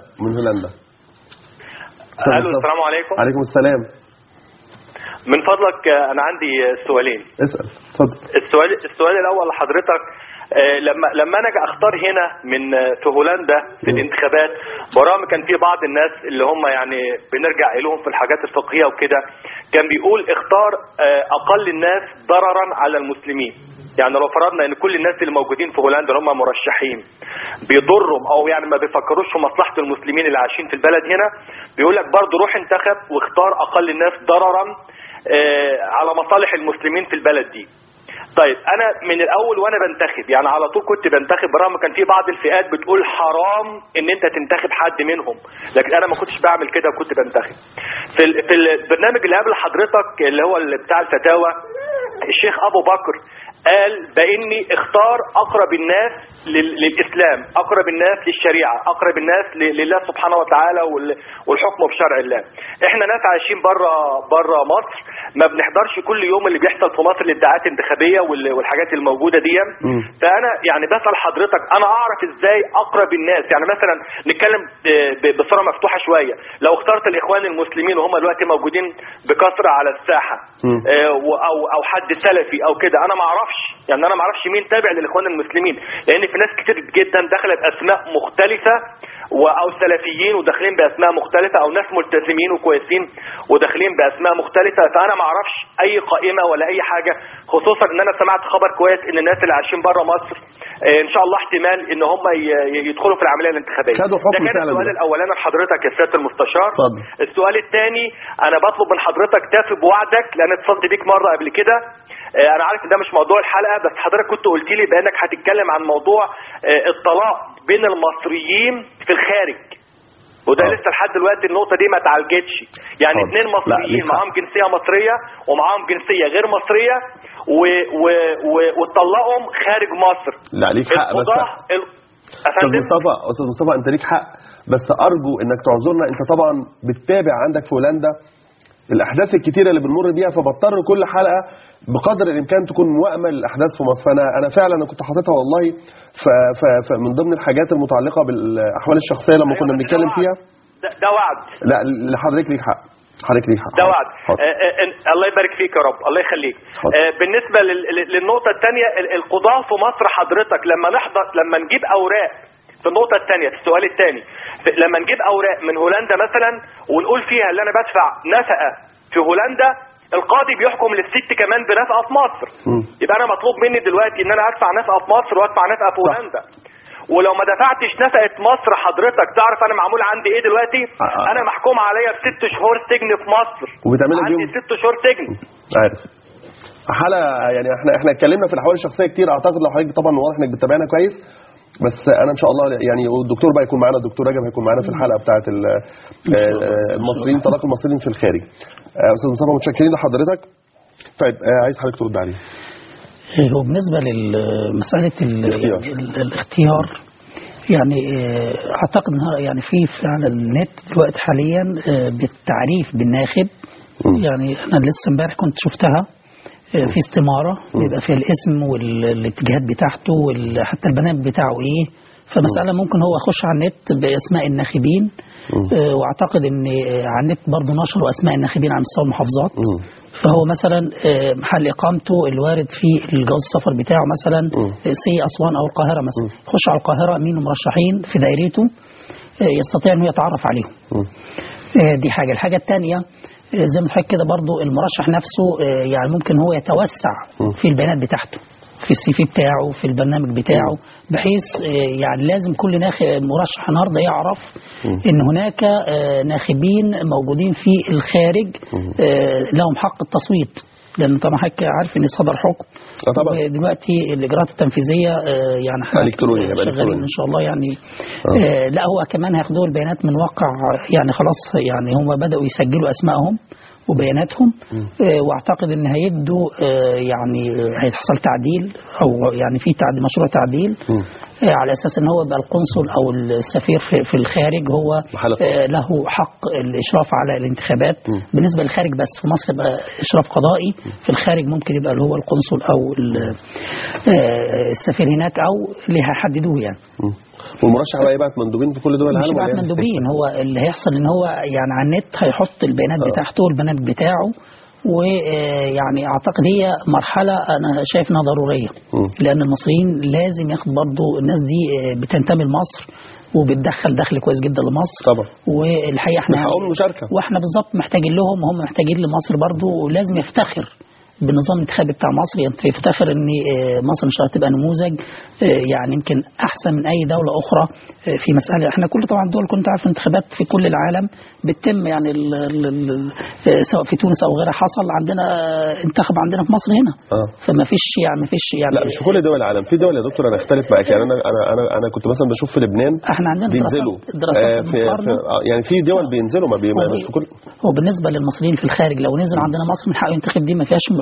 الو السلام عليكم. عليكم السلام. من فضلك انا عندي سؤالين. اسال اتفضل. السؤال الاول لحضرتك، لما انا اجي اختار هنا في هولندا في الانتخابات، برغم كان في بعض الناس اللي هم يعني بنرجع لهم في الحاجات الفقهيه وكده، كان بيقول اختار اقل الناس ضررا على المسلمين. يعني لو فرضنا ان كل الناس اللي موجودين في هولندا هم مرشحين بيضرهم او يعني ما بيفكروش في مصلحه المسلمين اللي عايشين في البلد هنا، بيقول لك برضه روح انتخب واختار اقل الناس ضررا على مصالح المسلمين في البلد دي. طيب انا من الاول وانا بنتخب يعني على طول كنت بنتخب، برغم كان في بعض الفئات بتقول حرام ان انت تنتخب حد منهم، لكن انا ما كنتش بعمل كده، كنت بنتخب. في البرنامج اللي قبل حضرتك اللي هو بتاع الفتاوى الشيخ ابو بكر قال باني اختار اقرب الناس للاسلام، اقرب الناس للشريعه، اقرب الناس لله سبحانه وتعالى والحكم بشرع الله. احنا ناس عايشين بره مصر، ما بنحضرش كل يوم اللي بيحصل في مصر الادعاءات الانتخابيه والحاجات الموجوده دي. فانا يعني بسال حضرتك انا اعرف ازاي اقرب الناس؟ يعني مثلا نتكلم بصوره مفتوحه شويه، لو اخترت الاخوان المسلمين وهم دلوقتي موجودين بكثره على الساحه، او حد سلفي او كده، انا ما اعرفش، يعني انا ما اعرفش مين تابع للاخوان المسلمين، لان في ناس كتير جدا دخلت اسماء مختلفه او سلفيين وداخلين باسماء مختلفه، او ناس ملتزمين وكويسين وداخلين باسماء مختلفه. فانا ما اعرفش اي قائمه ولا اي حاجه، خصوصا ان انا سمعت خبر كويس ان الناس اللي عايشين بره مصر ان شاء الله احتمال ان هم يدخلوا في العمليه الانتخابيه. ده كان السؤال الاولاني لحضرتك يا سياده المستشار. السؤال الثاني، انا بطلب من حضرتك تافي بوعدك، لان اتصلت بيك مره قبل كده، انا عارف ان ده مش موضوع الحلقه، بس حضرتك كنت قلت لي بانك هتتكلم عن موضوع الطلاق بين المصريين في الخارج، وده لسه لحد دلوقتي النقطه دي ما اتعالجتش. يعني اثنين مصريين معاهم جنسيه مصريه ومعاهم جنسيه غير مصريه واتطلقهم خارج مصر. لا ليك حق، بس استاذ مصطفى انت ليك حق، بس ارجو انك تعذرنا. انت طبعا بتتابع عندك في هولندا الاحداث الكتيره اللي بنمر بيها، فبضطر كل حلقه بقدر الامكان تكون موائمه للاحداث في مصر. فانا فعلا كنت حاططها والله من ضمن الحاجات المتعلقه بالاحوال الشخصيه لما كنا بنتكلم فيها. ده وعد. لا حضرتك ليك حق، حضرتك ليك حق. ده وعد. الله يبارك فيك يا رب، الله يخليك. بالنسبه للنقطه الثانيه، القضاه في مصر حضرتك لما نجيب اوراق في النقطة الثانية، في السؤال الثاني، لما نجيب أوراق من هولندا مثلا ونقول فيها اللي أنا بدفع نفقة في هولندا، القاضي بيحكم للست كمان بنفقة في مصر. يبقى أنا مطلوب مني دلوقتي إن أنا أدفع نفقة في مصر وأدفع نفقة في هولندا. ولو ما دفعتش نفقة مصر حضرتك تعرف أنا معمول عندي إيه دلوقتي؟ أنا محكوم عليا ب6 شهور سجن في مصر. عندي 6 شهور سجن. عارف حالة يعني احنا اتكلمنا في الأحوال الشخصية كتير، أعتقد لو حضرتك طبعا واضح إنك بتتابعنا كويس، بس انا ان شاء الله يعني والدكتور بقى يكون معانا، الدكتور رجب هيكون معانا في الحلقه بتاعه المصريين، طلاق المصريين في الخارج. استاذ مصطفى متشكرين لحضرتك. طيب عايز حضرتك ترد عليه. هو بالنسبه لمساله الاختيار، يعني اعتقد انها يعني في على النت دلوقتي حاليا بالتعريف بالناخب. يعني انا لسه امبارح كنت شفتها في استمارة بيبقى فيها الاسم والاتجاهات بتاعته وحتى البرنامج بتاعه ايه. فمسألة ممكن هو يخش على النت باسماء الناخبين، واعتقد ان على النت برضه نشروا اسماء الناخبين على مستوى المحافظات. فهو مثلا محل اقامته الوارد في الجواز السفر بتاعه مثلا سي اسوان او القاهرة مثلا، يخش على القاهرة مين المرشحين في دايرته يستطيع انه يتعرف عليهم. دي حاجة. الحاجة الثانية زي ما حضرتك كده برضو المرشح نفسه يعني ممكن هو يتوسع في البيانات بتاعته، في السي في بتاعه، في البرنامج بتاعه، بحيث يعني لازم كل مرشح النهارده يعرف ان هناك ناخبين موجودين في الخارج لهم حق التصويت، لان طبعا حضرتك عارف ان صدر حكم طبعا دلوقتي الاجراءات التنفيذيه يعني الكترونيه شغالين ان شاء الله يعني. لا هو كمان هياخدوا البيانات من واقع، يعني خلاص يعني هم بداوا يسجلوا اسمائهم وبياناتهم، واعتقد ان هيدوا يعني هيحصل تعديل او يعني في مشروع تعديل على اساس ان هو يبقى القنصل او السفير في الخارج هو له حق الاشراف على الانتخابات. بالنسبه للخارج بس، في مصر يبقى اشراف قضائي، في الخارج ممكن يبقى اللي هو القنصل او السفير هناك او اللي هيحددوه يعني. والمرشح بقى يبعت مندوبين في كل دول العالم؟ مش يبعت مندوبين، هو اللي هيحصل ان هو يعني على النت هيحط البيانات بتاعته والبرنامج بتاعه. ويعني اعتقد هي مرحله انا شايف انها ضروريه، لان المصريين لازم ياخد برضو، الناس دي بتنتمي لمصر وبتدخل دخل كويس جدا لمصر طبعا، والحقيقه احنا مشاركه، واحنا بالظبط محتاجين لهم وهم محتاجين لمصر برضو، ولازم يفتخر بالنظام الانتخابي بتاع مصر، يفتخر ان مصر ان شاء الله تبقى نموذج يعني يمكن احسن من اي دوله اخرى في مساله. احنا كل طبعا دول كنت عارف انتخابات في كل العالم بتتم يعني سواء في تونس او غيرها، حصل عندنا انتخب عندنا في مصر هنا. فما فيش يعني لا مش في كل دول العالم، في دول يا دكتور انا اختلف معاك. يعني انا كنت مثلا بشوف في لبنان احنا عندنا بينزلوا يعني في دول بينزلوا مش في كل. هو بالنسبه للمصريين في الخارج لو نزل عندنا مصر من حقه ينتخب، دي ما فيهاش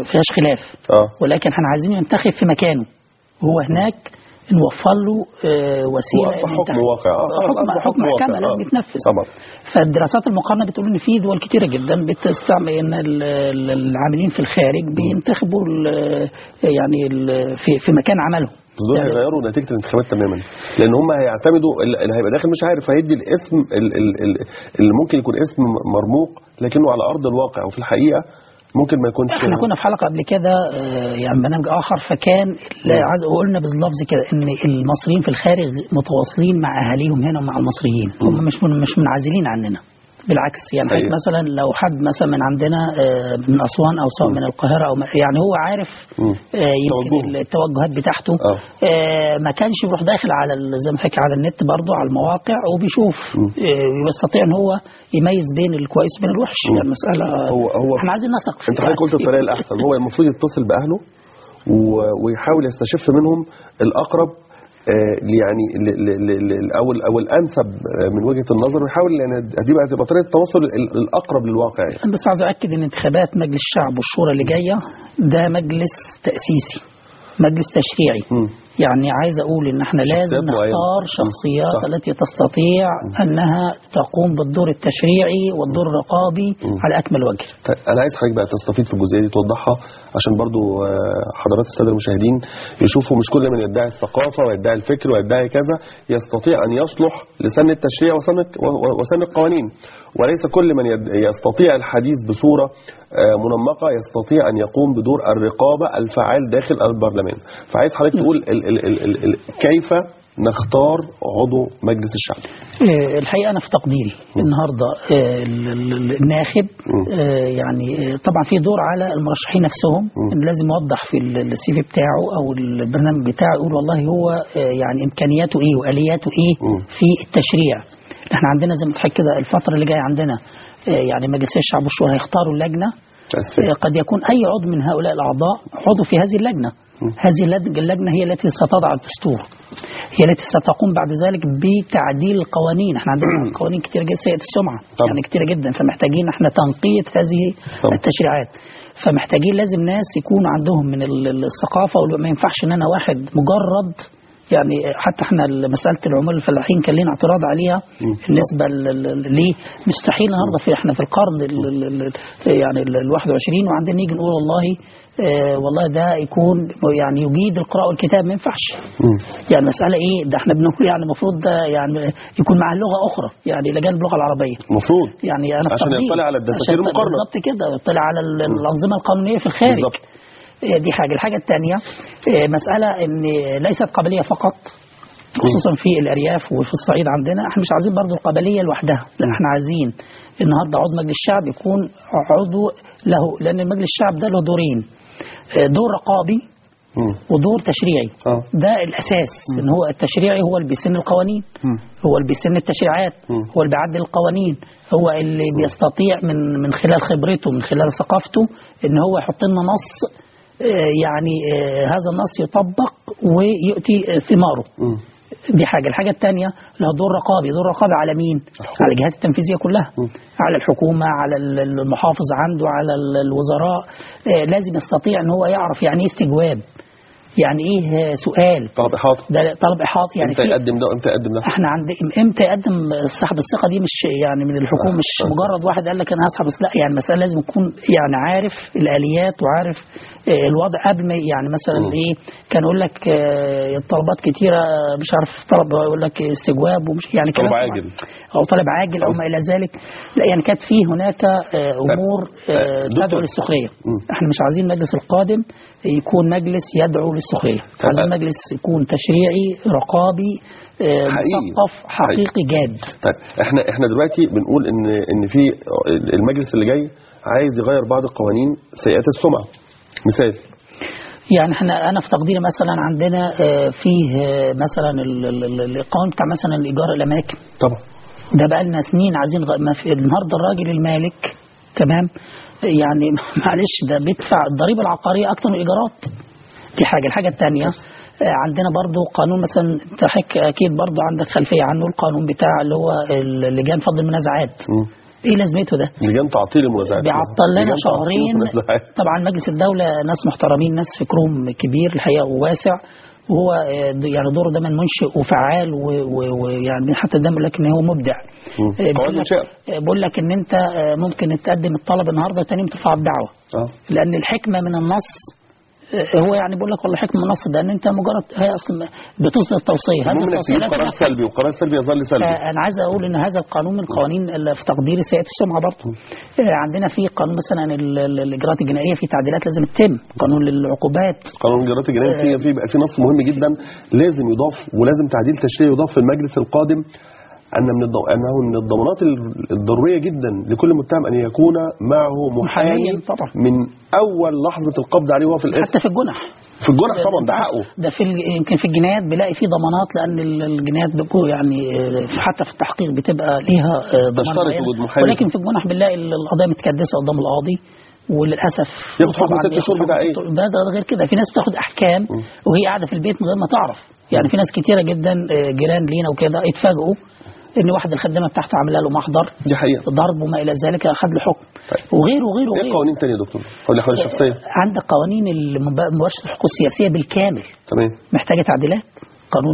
فيهاش خلاف. ولكن احنا عايزين ينتخب في مكانه، وهو هناك نوفر له وسيله حكم واقع، حكم محكمه لازم يتنفذ طبعا. فالدراسات المقارنه بتقول ان في دول كتيره جدا بتستعمل ان العاملين في الخارج بينتخبوا يعني في مكان عملهم. بس دول هيغيروا نتيجه الانتخابات تماما، لان هم هيعتمدوا اللي هيبقى داخل مش عارف، هيدي الاسم اللي ممكن يكون اسم مرموق لكنه على ارض الواقع وفي الحقيقه ممكن ما يكونش. احنا كنا في حلقه قبل كده يعني برنامج اخر، فكان قلنا باللفظ كده ان المصريين في الخارج متواصلين مع اهاليهم هنا ومع المصريين، هم مش منعزلين عننا، بالعكس. يعني مثلا لو حد مثلا من عندنا من اسوان او سواء من القاهره او يعني هو عارف يمكن التوجهات بتاعته، ما كانش بيروح داخل على زي ما حكي على النت برضه على المواقع وبيشوف، يستطيع ان هو يميز بين الكويس وبين الوحش. يعني المساله هو احنا عايزين نثق. انت حضرتك قلت الطريقه الاحسن، هو المفروض يتصل باهله ويحاول يستشف منهم الاقرب يعني او الانسب من وجهه النظر، ويحاول يعني دي بقى تبقى طريقه التواصل الاقرب للواقع. يعني بس عايز اؤكد ان انتخابات مجلس الشعب والشورى اللي جايه ده مجلس تاسيسي، مجلس تشريعي. يعني عايز اقول ان احنا لازم نختار شخصيات التي تستطيع انها تقوم بالدور التشريعي والدور الرقابي على اكمل وجه. انا عايز حضرتك بقى تستفيد في الجزئيه دي توضحها، عشان برضو حضرات الساده المشاهدين يشوفوا مش كل من يدعي الثقافه ويدعي الفكر ويدعي كذا يستطيع ان يصلح لسن التشريع وسن القوانين، وليس كل من يستطيع الحديث بصوره منمقه يستطيع ان يقوم بدور الرقابه الفعال داخل البرلمان. فعايز حضرتك تقول كيف نختار عضو مجلس الشعب؟ الحقيقه انا في تقديري النهارده الناخب يعني طبعا في دور على المرشحين نفسهم، ان لازم يوضح في السي في بتاعه او البرنامج بتاعه، يقول والله هو يعني امكانياته ايه والياته ايه في التشريع. احنا عندنا زي ما تحكي كده الفتره اللي جايه عندنا يعني مجلس الشعب والشورى هيختاروا اللجنه، قد يكون اي عضو من هؤلاء الاعضاء عضو في هذه اللجنه. هذه اللجنه هي التي ستضع الدستور، هي التي ستقوم بعد ذلك بتعديل القوانين. احنا عندنا قوانين كتير جدا سيئة السمعة يعني كتير جدا، فمحتاجين احنا تنقية هذه التشريعات. فمحتاجين لازم ناس يكون عندهم من الثقافة، وما ينفعش ان انا واحد مجرد يعني حتى احنا مسألة العمال الفلاحين كان لنا اعتراض عليها بالنسبة ليه مستحيل النهارده احنا في القرن يعني ال21 وعندنا نيجي نقول والله ده يكون يعني يجيد القراءة والكتاب، ما ينفعش. يعني مسألة ايه ده احنا بنقول يعني المفروض ده يعني يكون مع لغة أخرى، يعني لجان اللغة العربية المفروض يعني أنا عشان يطلع على الدساتير المقارنة بالظبط كده، يطلع على الأنظمة القانونية في الخارج بالضبط. دي حاجة. الحاجة الثانية مسألة ان ليست قبلية فقط، خصوصا في الأرياف وفي الصعيد عندنا. احنا مش عايزين برضو القبلية لوحدها، لا احنا عايزين النهارده عضو مجلس الشعب يكون عضو له، لأن مجلس الشعب ده له دورين، دور رقابي ودور تشريعي. ده الأساس، ان هو التشريعي هو اللي بيسن القوانين، هو اللي بيسن التشريعات، هو اللي بيعدل القوانين، هو اللي بيستطيع من خلال خبرته من خلال ثقافته ان هو يحط لنا نص يعني هذا النص يطبق ويؤتي ثماره. دي حاجة. الحاجة الثانية له دور رقابي. دور رقابي على مين؟ على الجهات التنفيذية كلها، على الحكومة، على المحافظ عنده، على الوزراء. لازم يستطيع ان هو يعرف يعني ايه استجواب، يعني ايه سؤال، طلب احاطه، ده طلب احاطه، يعني امتى يقدم ده امتى يقدم ده. احنا امتى يقدم سحب الثقه دي مش يعني من الحكومه، مش مجرد واحد قال لك انا هسحب، لا يعني المساله لازم يكون يعني عارف الاليات وعارف الوضع قبل ما يعني مثلا ايه كان يقول لك الطلبات كتيره مش عارف طلب يقول لك استجواب ومش يعني طلب عاجل او طلب عاجل او ما الى ذلك. لا يعني كانت فيه هناك امور تدعو للسخريه. احنا مش عايزين المجلس القادم يكون مجلس يدعو للسخرية، عايزين مجلس يكون تشريعي رقابي مثقف حقيقي جاد. طيب احنا دلوقتي بنقول ان في المجلس اللي جاي عايز يغير بعض القوانين سيئات السمعة. مثال يعني انا في تقديري مثلا عندنا فيه مثلا القانون بتاع مثلا الايجار الاماكن، طبعا ده بقى لنا سنين عايزين النهارده الراجل المالك تمام يعني معلش ده بيدفع الضريبه العقاريه اكتر من الايجارات. دي حاجه. الحاجه الثانيه عندنا برضو قانون مثلا اكيد برضو عندك خلفيه عنه، القانون بتاع اللي هو لجان فض المنازعات. ايه لازمته ده؟ لجان تعطيل المنازعات بيعطل لنا شهرين. طبعا مجلس الدوله ناس محترمين، ناس فكرهم كبير الحقيقه وواسع، وهو يعني دوره دايما منشئ وفعال، ويعني حتى ده بيقول لك ان هو مبدع. بقول لك ان انت ممكن تقدم الطلب النهارده وتاني يوم ترفع الدعوه. لان الحكمه من النص هو يعني بقول لك والله حكمه النص ده ان انت مجرد هي اصلا بتصدر توصيه، هذا التوصيه قرار سلبي، وقرار سلبي يظل سلبي. انا عايز اقول ان هذا القانون من القوانين اللي في تقدير سيئه السمعه برضه. عندنا في قانون مثلا الاجراءات الجنائيه في تعديلات لازم تتم، قانون العقوبات، قانون الاجراءات الجنائيه في نص مهم جدا لازم يضاف، ولازم تعديل تشريعي يضاف في المجلس القادم، أنه من الضمانات الضرورية جدا لكل متهم أن يكون معه محامي من أول لحظة القبض عليه وهو في الاسم، حتى في الجنح. في الجنح طبعا ده حقه. ده يمكن في الجنايات بنلاقي فيه ضمانات، لأن الجنايات بيبقوا يعني حتى في التحقيق بتبقى ليها تشترط وجود محامي، ولكن في الجنح بنلاقي القضايا متكدسة قدام القاضي، وللاسف ياخد حكم 6 شهور بتاع ايه؟ ده غير كده، في ناس بتاخد احكام وهي قاعده في البيت من غير ما تعرف. يعني في ناس كتيره جدا جيران لينا وكده اتفاجئوا ان واحد الخدامه بتاعته عامله له محضر، دي حقيقه، ضرب وما الى ذلك، اخذ له حكم. طيب. وغيره ايه قوانين ثانيه يا دكتور؟ قوانين الشخصيه. عندك قوانين مباشره الحقوق السياسيه بالكامل، تمام، محتاجه تعديلات. قانون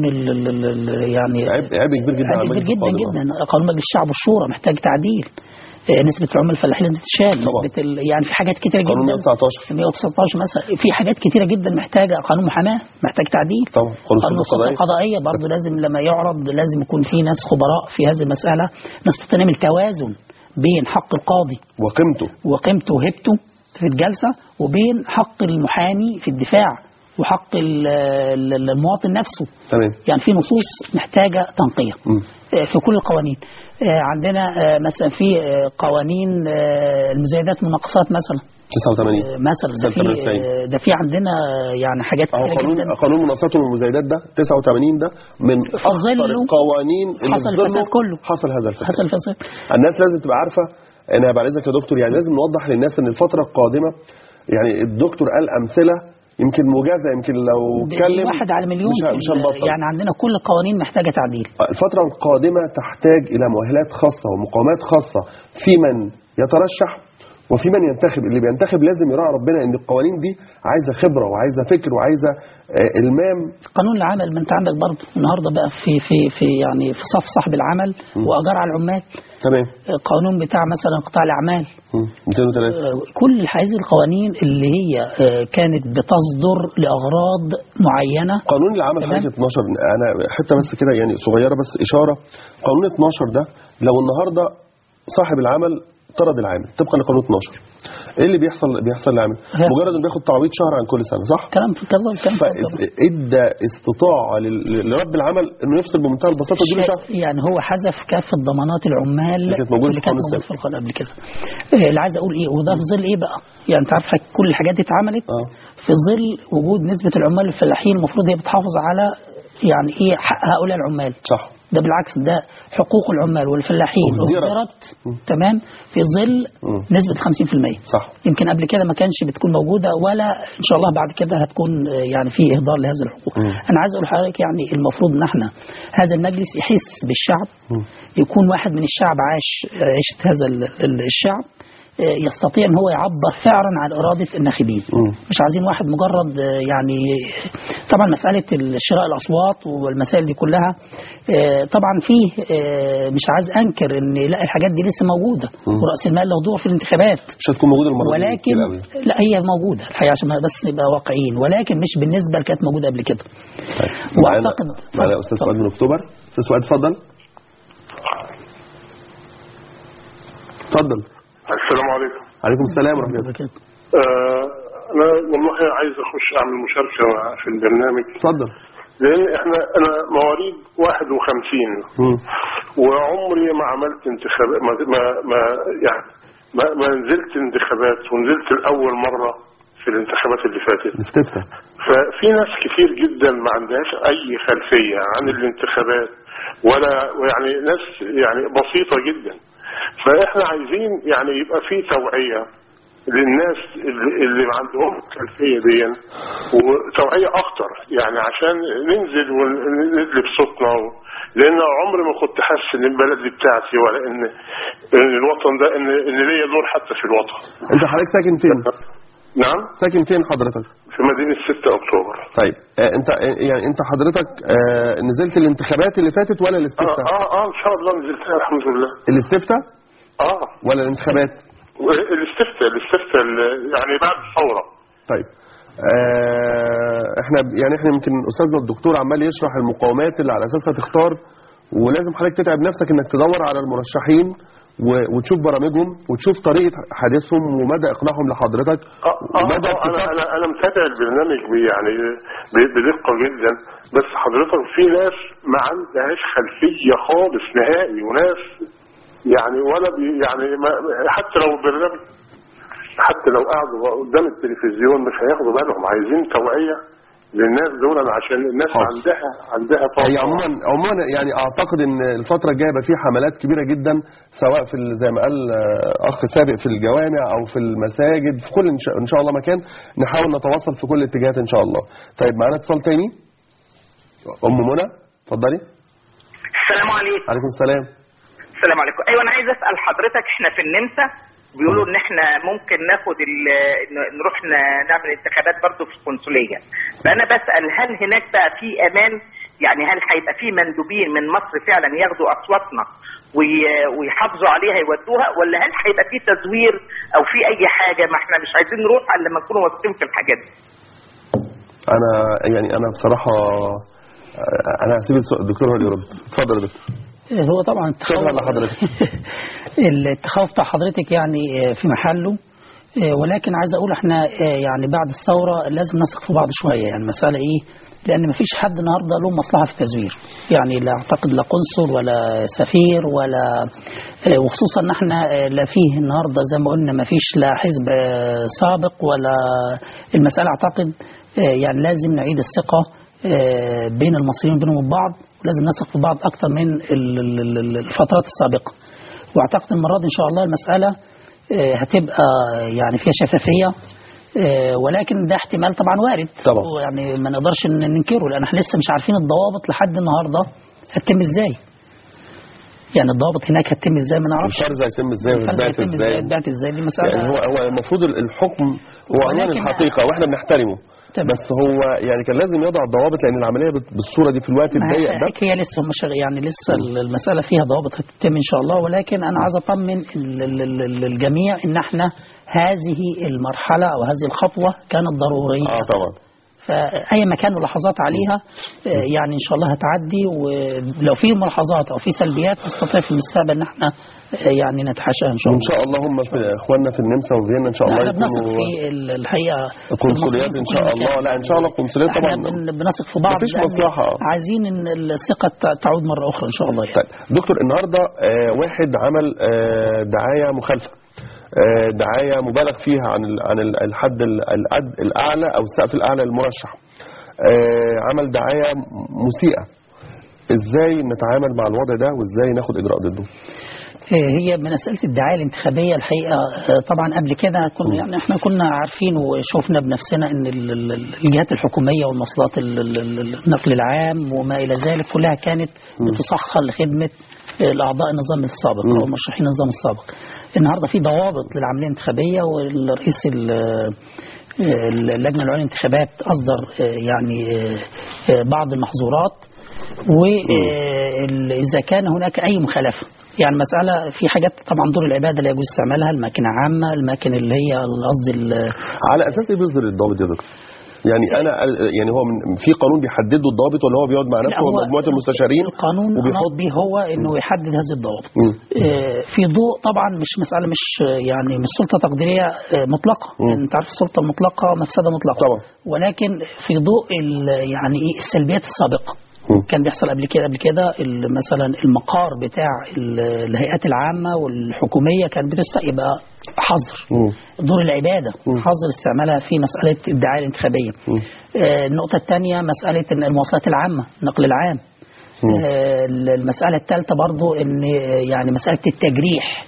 يعني عيب كبير جدا على المجلس جدا. قانون مجلس الشعب والشورى محتاج تعديل. نسبة العمال الفلاحين لازم تتشال، يعني في حاجات كتيرة جدا. قانون 119 مثلا، في حاجات كتيرة جدا محتاجة. قانون محاماة محتاج تعديل. طبعا. قانون السلطة القضائية برضه لازم لما يعرض لازم يكون في ناس خبراء في هذه المسألة، ناس تنمي التوازن بين حق القاضي وقيمته وهبته في الجلسة، وبين حق المحامي في الدفاع وحق المواطن نفسه. تمام. يعني في نصوص محتاجة تنقية في كل القوانين. عندنا مثلا في قوانين المزايدات والمناقصات مثلا 89 مثلا، ده في عندنا يعني حاجات كتير جدا. قانون المناقصات والمزايدات ده 89 ده من اخطر القوانين اللي حصل الفساد كله. حصل هذا الفساد. الناس لازم تبقى عارفه. انا بعد اذنك يا دكتور، يعني لازم نوضح للناس ان الفتره القادمه، يعني الدكتور قال امثله يمكن موجزه، يمكن لو اتكلم واحد على مليون مش هنبطل. يعني عندنا كل القوانين محتاجه تعديل. الفتره القادمه تحتاج الى مؤهلات خاصه ومقاومات خاصه في من يترشح وفي من ينتخب. اللي بينتخب لازم يراعي ربنا ان القوانين دي عايزه خبره وعايزه فكر وعايزه المام. قانون العمل، ما انت عندك برضه النهارده بقى في يعني في صف صاحب العمل واجار على العمال. تمام. قانون بتاع مثلا قطاع الاعمال 203. كل هذه القوانين اللي هي كانت بتصدر لاغراض معينه. قانون العمل حاجه 12، انا حته بس كده يعني صغيره بس اشاره. قانون 12 ده لو النهارده صاحب العمل طرد العامل طبقا لقانون 12، ايه اللي بيحصل للعامل؟ مجرد انه بياخد تعويض شهر عن كل سنه، صح؟ كلام في كلام. فادى استطاعه لرب العمل انه يفصل بمنتهى البساطه ويديله شهر. يعني هو حذف كافه ضمانات العمال اللي كانت موجوده في القانون قبل كده. اللي عايز اقول ايه، وده في ظل ايه بقى؟ يعني انت عارف كل الحاجات دي اتعملت في ظل وجود نسبه العمال الفلاحين المفروض هي بتحافظ على يعني ايه حق هؤلاء العمال. صح. ده بالعكس، ده حقوق العمال والفلاحين أصدرت تمام في ظل نسبة 50%. صح. يمكن قبل كده ما كانش بتكون موجودة، ولا إن شاء الله بعد كده هتكون يعني في إهدار لهذه الحقوق. أنا عايز أقول لحضرتك يعني المفروض إن احنا هذا المجلس يحس بالشعب، يكون واحد من الشعب عاش عيشة هذا الشعب، يستطيع ان هو يعبر فعلا عن اراده الناخبين. مش عايزين واحد مجرد يعني طبعا مساله شراء الاصوات والمسائل دي كلها طبعا فيه مش عايز انكر ان لا الحاجات دي لسه موجوده، وراس المال له دور في الانتخابات، مش هتكون موجوده المره دي، ولكن لا هي موجوده الحقيقه عشان بس نبقى واقعيين، ولكن مش بالنسبه اللي كانت موجوده قبل كده. واعتقد معنا استاذ فؤاد من اكتوبر. استاذ فؤاد اتفضل. السلام عليكم. عليكم السلام ورحمه الله وبركاته. انا والله عايز اخش اعمل مشاركه في البرنامج. اتفضل. لان انا مواليد 51 وعمري ما عملت انتخابات، ما يعني ما نزلت انتخابات، ونزلت لاول مره في الانتخابات اللي فاتت استفتاء. ففي ناس كتير جدا ما عندهاش اي خلفيه عن الانتخابات، ولا يعني ناس يعني بسيطه جدا. فاحنا عايزين يعني يبقى في توعيه للناس اللي ما عندهم الخلفيه دي، وتوعيه اكتر يعني عشان ننزل وندلي بصوتنا لان عمري ما كنت حاسس ان البلد دي بتاعتي، ولا ان الوطن ده ان ليا دور حتى في الوطن. انت حضرتك ساكن فين؟ نعم ساكن فين حضرتك؟ في مدينه 6 اكتوبر. طيب انت حضرتك نزلت الانتخابات اللي فاتت ولا الاستفتاء؟ ان شاء الله نزلتها الحمد لله. الاستفتاء؟ ولا الانتخابات؟ الاستفتاء يعني بعد الثوره. طيب احنا يمكن استاذنا الدكتور عمال يشرح المقومات اللي على اساسها تختار، ولازم حضرتك تتعب نفسك انك تدور على المرشحين وتشوف برامجهم وتشوف طريقه حديثهم ومدى اقناعهم لحضرتك. انا متابع البرنامج يعني بدقه جدا، بس حضرتك في ناس ما عندهاش خلفيه خالص نهائي، وناس يعني ولا يعني حتى لو البرنامج حتى لو قعدوا قدام التلفزيون مش هياخدوا بالهم. عايزين توعيه للناس دول عشان الناس عندها طاقه. هي عموما يعني اعتقد ان الفتره الجايه بقى في حملات كبيره جدا، سواء في زي ما قال اخ سابق في الجوامع او في المساجد، في كل ان شاء الله مكان نحاول نتواصل في كل الاتجاهات ان شاء الله. طيب معانا اتصال تاني. ام منى اتفضلي. السلام عليكم. عليكم السلام. السلام عليكم. ايوه انا عايز اسال حضرتك، احنا في النمسا بيقولوا ان احنا ممكن ناخد نروح نعمل انتخابات برضه في القنصليه، فانا بسال هل هناك بقى في امان؟ يعني هل هيبقى في مندوبين من مصر فعلا ياخدوا اصواتنا ويحافظوا عليها يودوها، ولا هل هيبقى في تزوير او في اي حاجه؟ ما احنا مش عايزين نروح الا لما نكونوا واثقين في الحاجات دي. انا بصراحه انا هسيب الدكتور هو اللي يرد. اتفضل يا دكتور. هو طبعا التخوف بتاع حضرتك يعني في محله، ولكن عايز اقول احنا يعني بعد الثوره لازم نثق في بعض شويه. يعني مساله ايه؟ لان ما فيش حد النهارده له مصلحه في التزوير، يعني لا اعتقد لا قنصل ولا سفير ولا، وخصوصا ان احنا لا فيه النهارده زي ما قلنا ما فيش لا حزب سابق ولا المساله. اعتقد يعني لازم نعيد الثقه بين المصريين وبينهم وبعض، ولازم نثق في بعض اكثر من الفترات السابقه. واعتقد المره دي ان شاء الله المساله هتبقى يعني فيها شفافيه، ولكن ده احتمال طبعا وارد طبعا، يعني ما نقدرش ننكره، لان احنا لسه مش عارفين الضوابط لحد النهارده هتتم ازاي. يعني الضوابط هناك هتتم ازاي ما نعرفش. الفرز هيتم ازاي وهتبعت ازاي دي مساله. يعني هو المفروض الحكم هو عنوان الحقيقه واحنا بنحترمه، بس هو يعني كان لازم يضع الضوابط، لان العمليه بالصوره دي في الوقت الضيق ده هي لسه يعني لسه المساله فيها ضوابط هتتم ان شاء الله. ولكن انا عايز اطمن الجميع ان احنا هذه المرحله او هذه الخطوه كانت ضروريه. طبعا. فأي مكان ملاحظات عليها يعني إن شاء الله هتعدي، ولو في ملاحظات أو في سلبيات نستطيع في المستقبل إن احنا يعني نتحاشاها إن شاء الله. إن شاء الله هم في إخواننا في النمسا وفيينا إن شاء الله يكونوا بنثق في الحقيقة القنصليات إن شاء الله. لا إن شاء الله القنصليات طبعا بنثق في بعض، مفيش مصلحة. عايزين إن الثقة تعود مرة أخرى إن شاء الله يعني. طيب دكتور، النهاردة واحد عمل دعاية مخالفة، دعاية مبالغ فيها عن الحد الأعلى أو السقف الأعلى للمرشح، عمل دعاية مسيئة. إزاي نتعامل مع الوضع ده وإزاي ناخد إجراء ضده؟ هي من مسألة الدعاية الانتخابية الحقيقة طبعا قبل كده يعني احنا كنا عارفين وشوفنا بنفسنا ان الجهات الحكومية والمواصلات النقل العام وما إلى ذلك كلها كانت بتسخر لخدمة الأعضاء النظام السابق أو مرشحين النظام السابق. النهاردة في ضوابط للعملية الانتخابية، والرئيس اللجنة العليا للانتخابات أصدر يعني بعض المحظورات، وإذا كان هناك أي مخالفة يعني مسألة في حاجات طبعا دور العبادة لا يجوز استعمالها، الأماكن عامة، الأماكن اللي هي قصدي على أساس إيه بيصدر الضوابط يا دكتور؟ يعني هو في قانون بيحدد له الضوابط ولا هو بيقعد مع نفسه ومجموعه المستشارين؟ القانون وبيحط به هو انه يحدد هذه الضوابط في ضوء طبعا مش مساله مش يعني مش سلطه تقديريه مطلقه، انت عارف السلطه المطلقه مفسده مطلقه طبعا. ولكن في ضوء يعني ايه السلبيات السابقه كان بيحصل قبل كده مثلا المقار بتاع الهيئات العامه والحكوميه كانت يبقى حظر دور العباده، حظر استعمالها في مساله الدعايه الانتخابيه. النقطه الثانيه مساله ان المواصلات العامه، النقل العام. المساله الثالثه برضو ان يعني مساله التجريح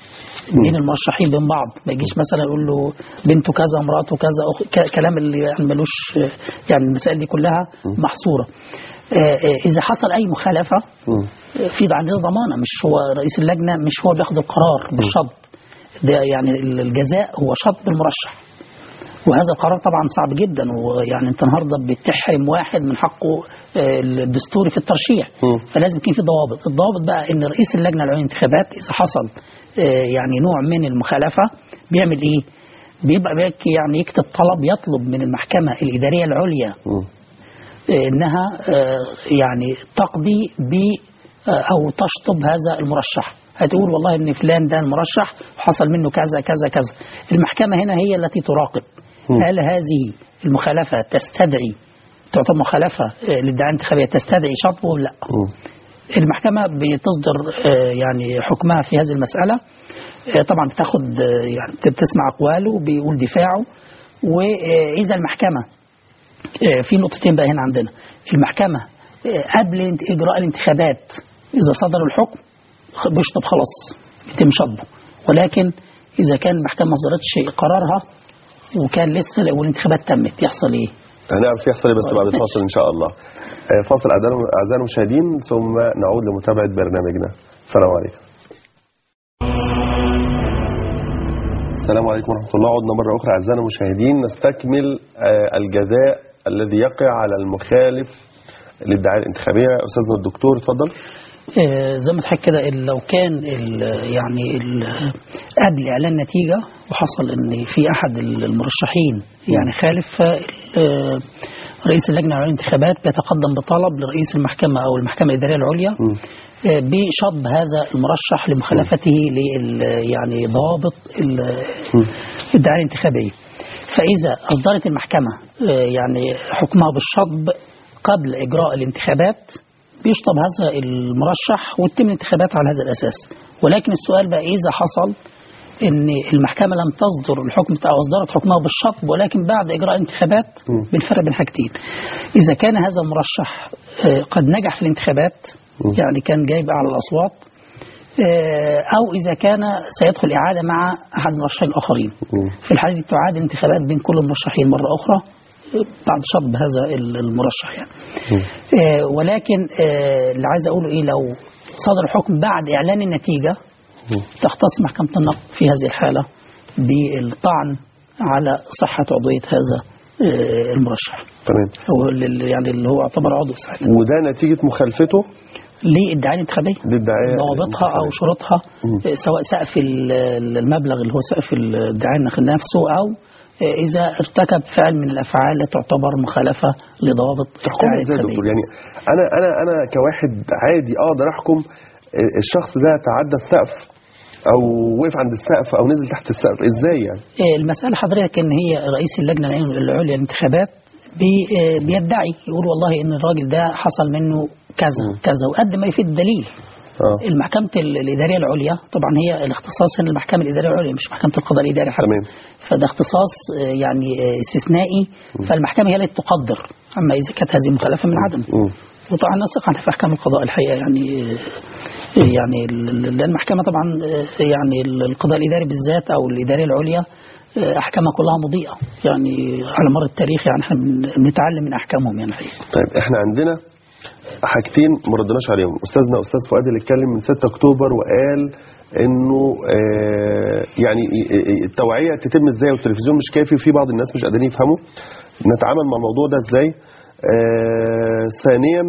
بين المرشحين بين بعض، ما يجيش مثلا يقول له بنته كذا مراته كذا كلام اللي يعني ملوش، يعني المسائل دي كلها محصورة. إذا حصل أي مخالفة في عندنا ضمانة، مش هو رئيس اللجنة مش هو بياخد القرار بالشطب ده، يعني الجزاء هو شطب المرشح، وهذا القرار طبعا صعب جدا، ويعني انت النهارده بتحرم واحد من حقه الدستوري في الترشيح، فلازم يكون في ضوابط. الضوابط بقى ان رئيس اللجنه العليا للانتخابات اذا حصل يعني نوع من المخالفه بيعمل ايه؟ بيبقى يعني يكتب طلب، يطلب من المحكمه الاداريه العليا انها يعني تقضي ب او تشطب هذا المرشح. هتقول والله ان فلان ده المرشح وحصل منه كذا كذا كذا، المحكمه هنا هي التي تراقب هل هذه المخالفه تستدعي، تعتبر مخالفه للادعاء الانتخابيه تستدعي شطبه ولا لا. المحكمه بتصدر يعني حكمها في هذه المساله، طبعا بتاخد يعني بتسمع اقواله، بيقول دفاعه. واذا المحكمه في نقطتين بقى هنا عندنا، المحكمه قبل اجراء الانتخابات اذا صدر الحكم بيشطب خلاص يتم شطبه، ولكن اذا كان المحكمه ما صدرتش قرارها وكان لسه والانتخابات تمت يحصل ايه؟ هنعرف يحصل ايه بس بعد الفاصل ان شاء الله. فاصل اعزائي المشاهدين ثم نعود لمتابعه برنامجنا. السلام عليكم. السلام عليكم ورحمه الله. عدنا مره اخرى اعزائنا المشاهدين نستكمل الجزاء الذي يقع على المخالف للدعايه الانتخابيه. استاذنا الدكتور اتفضل. زي ما تحكي كده، لو كان يعني قبل اعلان نتيجه وحصل ان في احد المرشحين يعني خالف، رئيس اللجنه العليا للانتخابات بيتقدم بطلب لرئيس المحكمه او المحكمه الاداريه العليا بشطب هذا المرشح لمخالفته يعني ضوابط الدعايه الانتخابيه. فاذا اصدرت المحكمه يعني حكمها بالشطب قبل اجراء الانتخابات بيشطب هذا المرشح وتتم الانتخابات على هذا الأساس. ولكن السؤال بقى إذا حصل إن المحكمة لم تصدر الحكم أو أصدرت حكمها بالشطب ولكن بعد إجراء الانتخابات، بالفرق بين حاجتين. إذا كان هذا المرشح قد نجح في الانتخابات يعني كان جايب أعلى الأصوات، أو إذا كان سيدخل إعادة مع أحد المرشحين الآخرين، في الحالة دي تعاد الانتخابات بين كل المرشحين مرة أخرى بعد شطب هذا المرشح يعني. ولكن اللي عايز أقوله إيه، لو صدر الحكم بعد إعلان النتيجة تختص محكمة النقض في هذه الحالة بالطعن على صحة عضوية هذا المرشح. تمام. يعني اللي هو يعتبر عضو ساعتها. وده نتيجة مخالفته للدعاية الانتخابية، ضوابطها أو شروطها، سواء سقف المبلغ اللي هو سقف الدعاية نفسه، أو إذا ارتكب فعل من الأفعال التي تعتبر مخالفة لضوابط الدعاية الانتخابية. يعني أنا كواحد عادي أقدر أحكم الشخص ده تعدى السقف أو وقف عند السقف أو نزل تحت السقف إزاي يعني؟ المسألة حضرتك إن هي رئيس اللجنة العليا للانتخابات بيدعي يقول والله إن الراجل ده حصل منه كذا كذا وقد ما يفيد دليل. المحكمة الإدارية العليا طبعا هي الاختصاص هنا المحكمة الإدارية العليا مش محكمة القضاء الإداري حتى. تمام. فده اختصاص يعني استثنائي، فالمحكمة هي اللي تقدر أما إذا كانت هذه مخالفة من عدم. وطبعا نثق عنها في أحكام القضاء الحقيقة يعني المحكمة طبعا يعني القضاء الإداري بالذات أو الإدارية العليا أحكامها كلها مضيئة يعني على مر التاريخ، يعني احنا بنتعلم من أحكامهم يعني الحقيقة. طيب احنا عندنا حاجتين ما ردناش عليهم. استاذ فؤاد اللي اتكلم من 6 اكتوبر وقال انه يعني التوعيه تتم ازاي والتلفزيون مش كافي، في بعض الناس مش قادرين يفهموا نتعامل مع الموضوع ده ازاي. ثانيا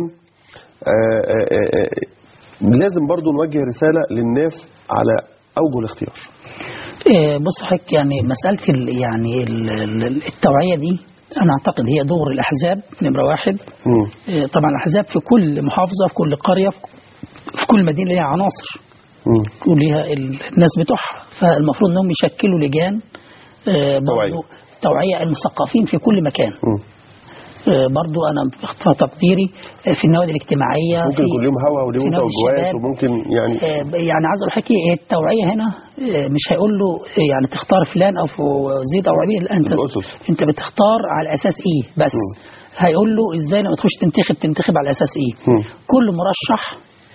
لازم برضو نوجه رساله للناس على اوجه الاختيار. بص حضرتك، يعني مساله يعني التوعيه دي أنا أعتقد هي دور الأحزاب نمرة واحد. طبعا الأحزاب في كل محافظة في كل قرية في كل مدينة لها عناصر وليها الناس بتوعها، فالمفروض أنهم يشكلوا لجان توعية المثقفين في كل مكان. برضو أنا في تقديري في النوادي الاجتماعية ممكن يكون لهم هوا ولهم توجهات وممكن يعني عايز أقول حكي التوعية هنا مش هيقول له يعني تختار فلان أو زيد أو عبيد، أنت بتختار على أساس إيه بس. هيقول له إزاي لما تخش تنتخب على أساس إيه. كل مرشح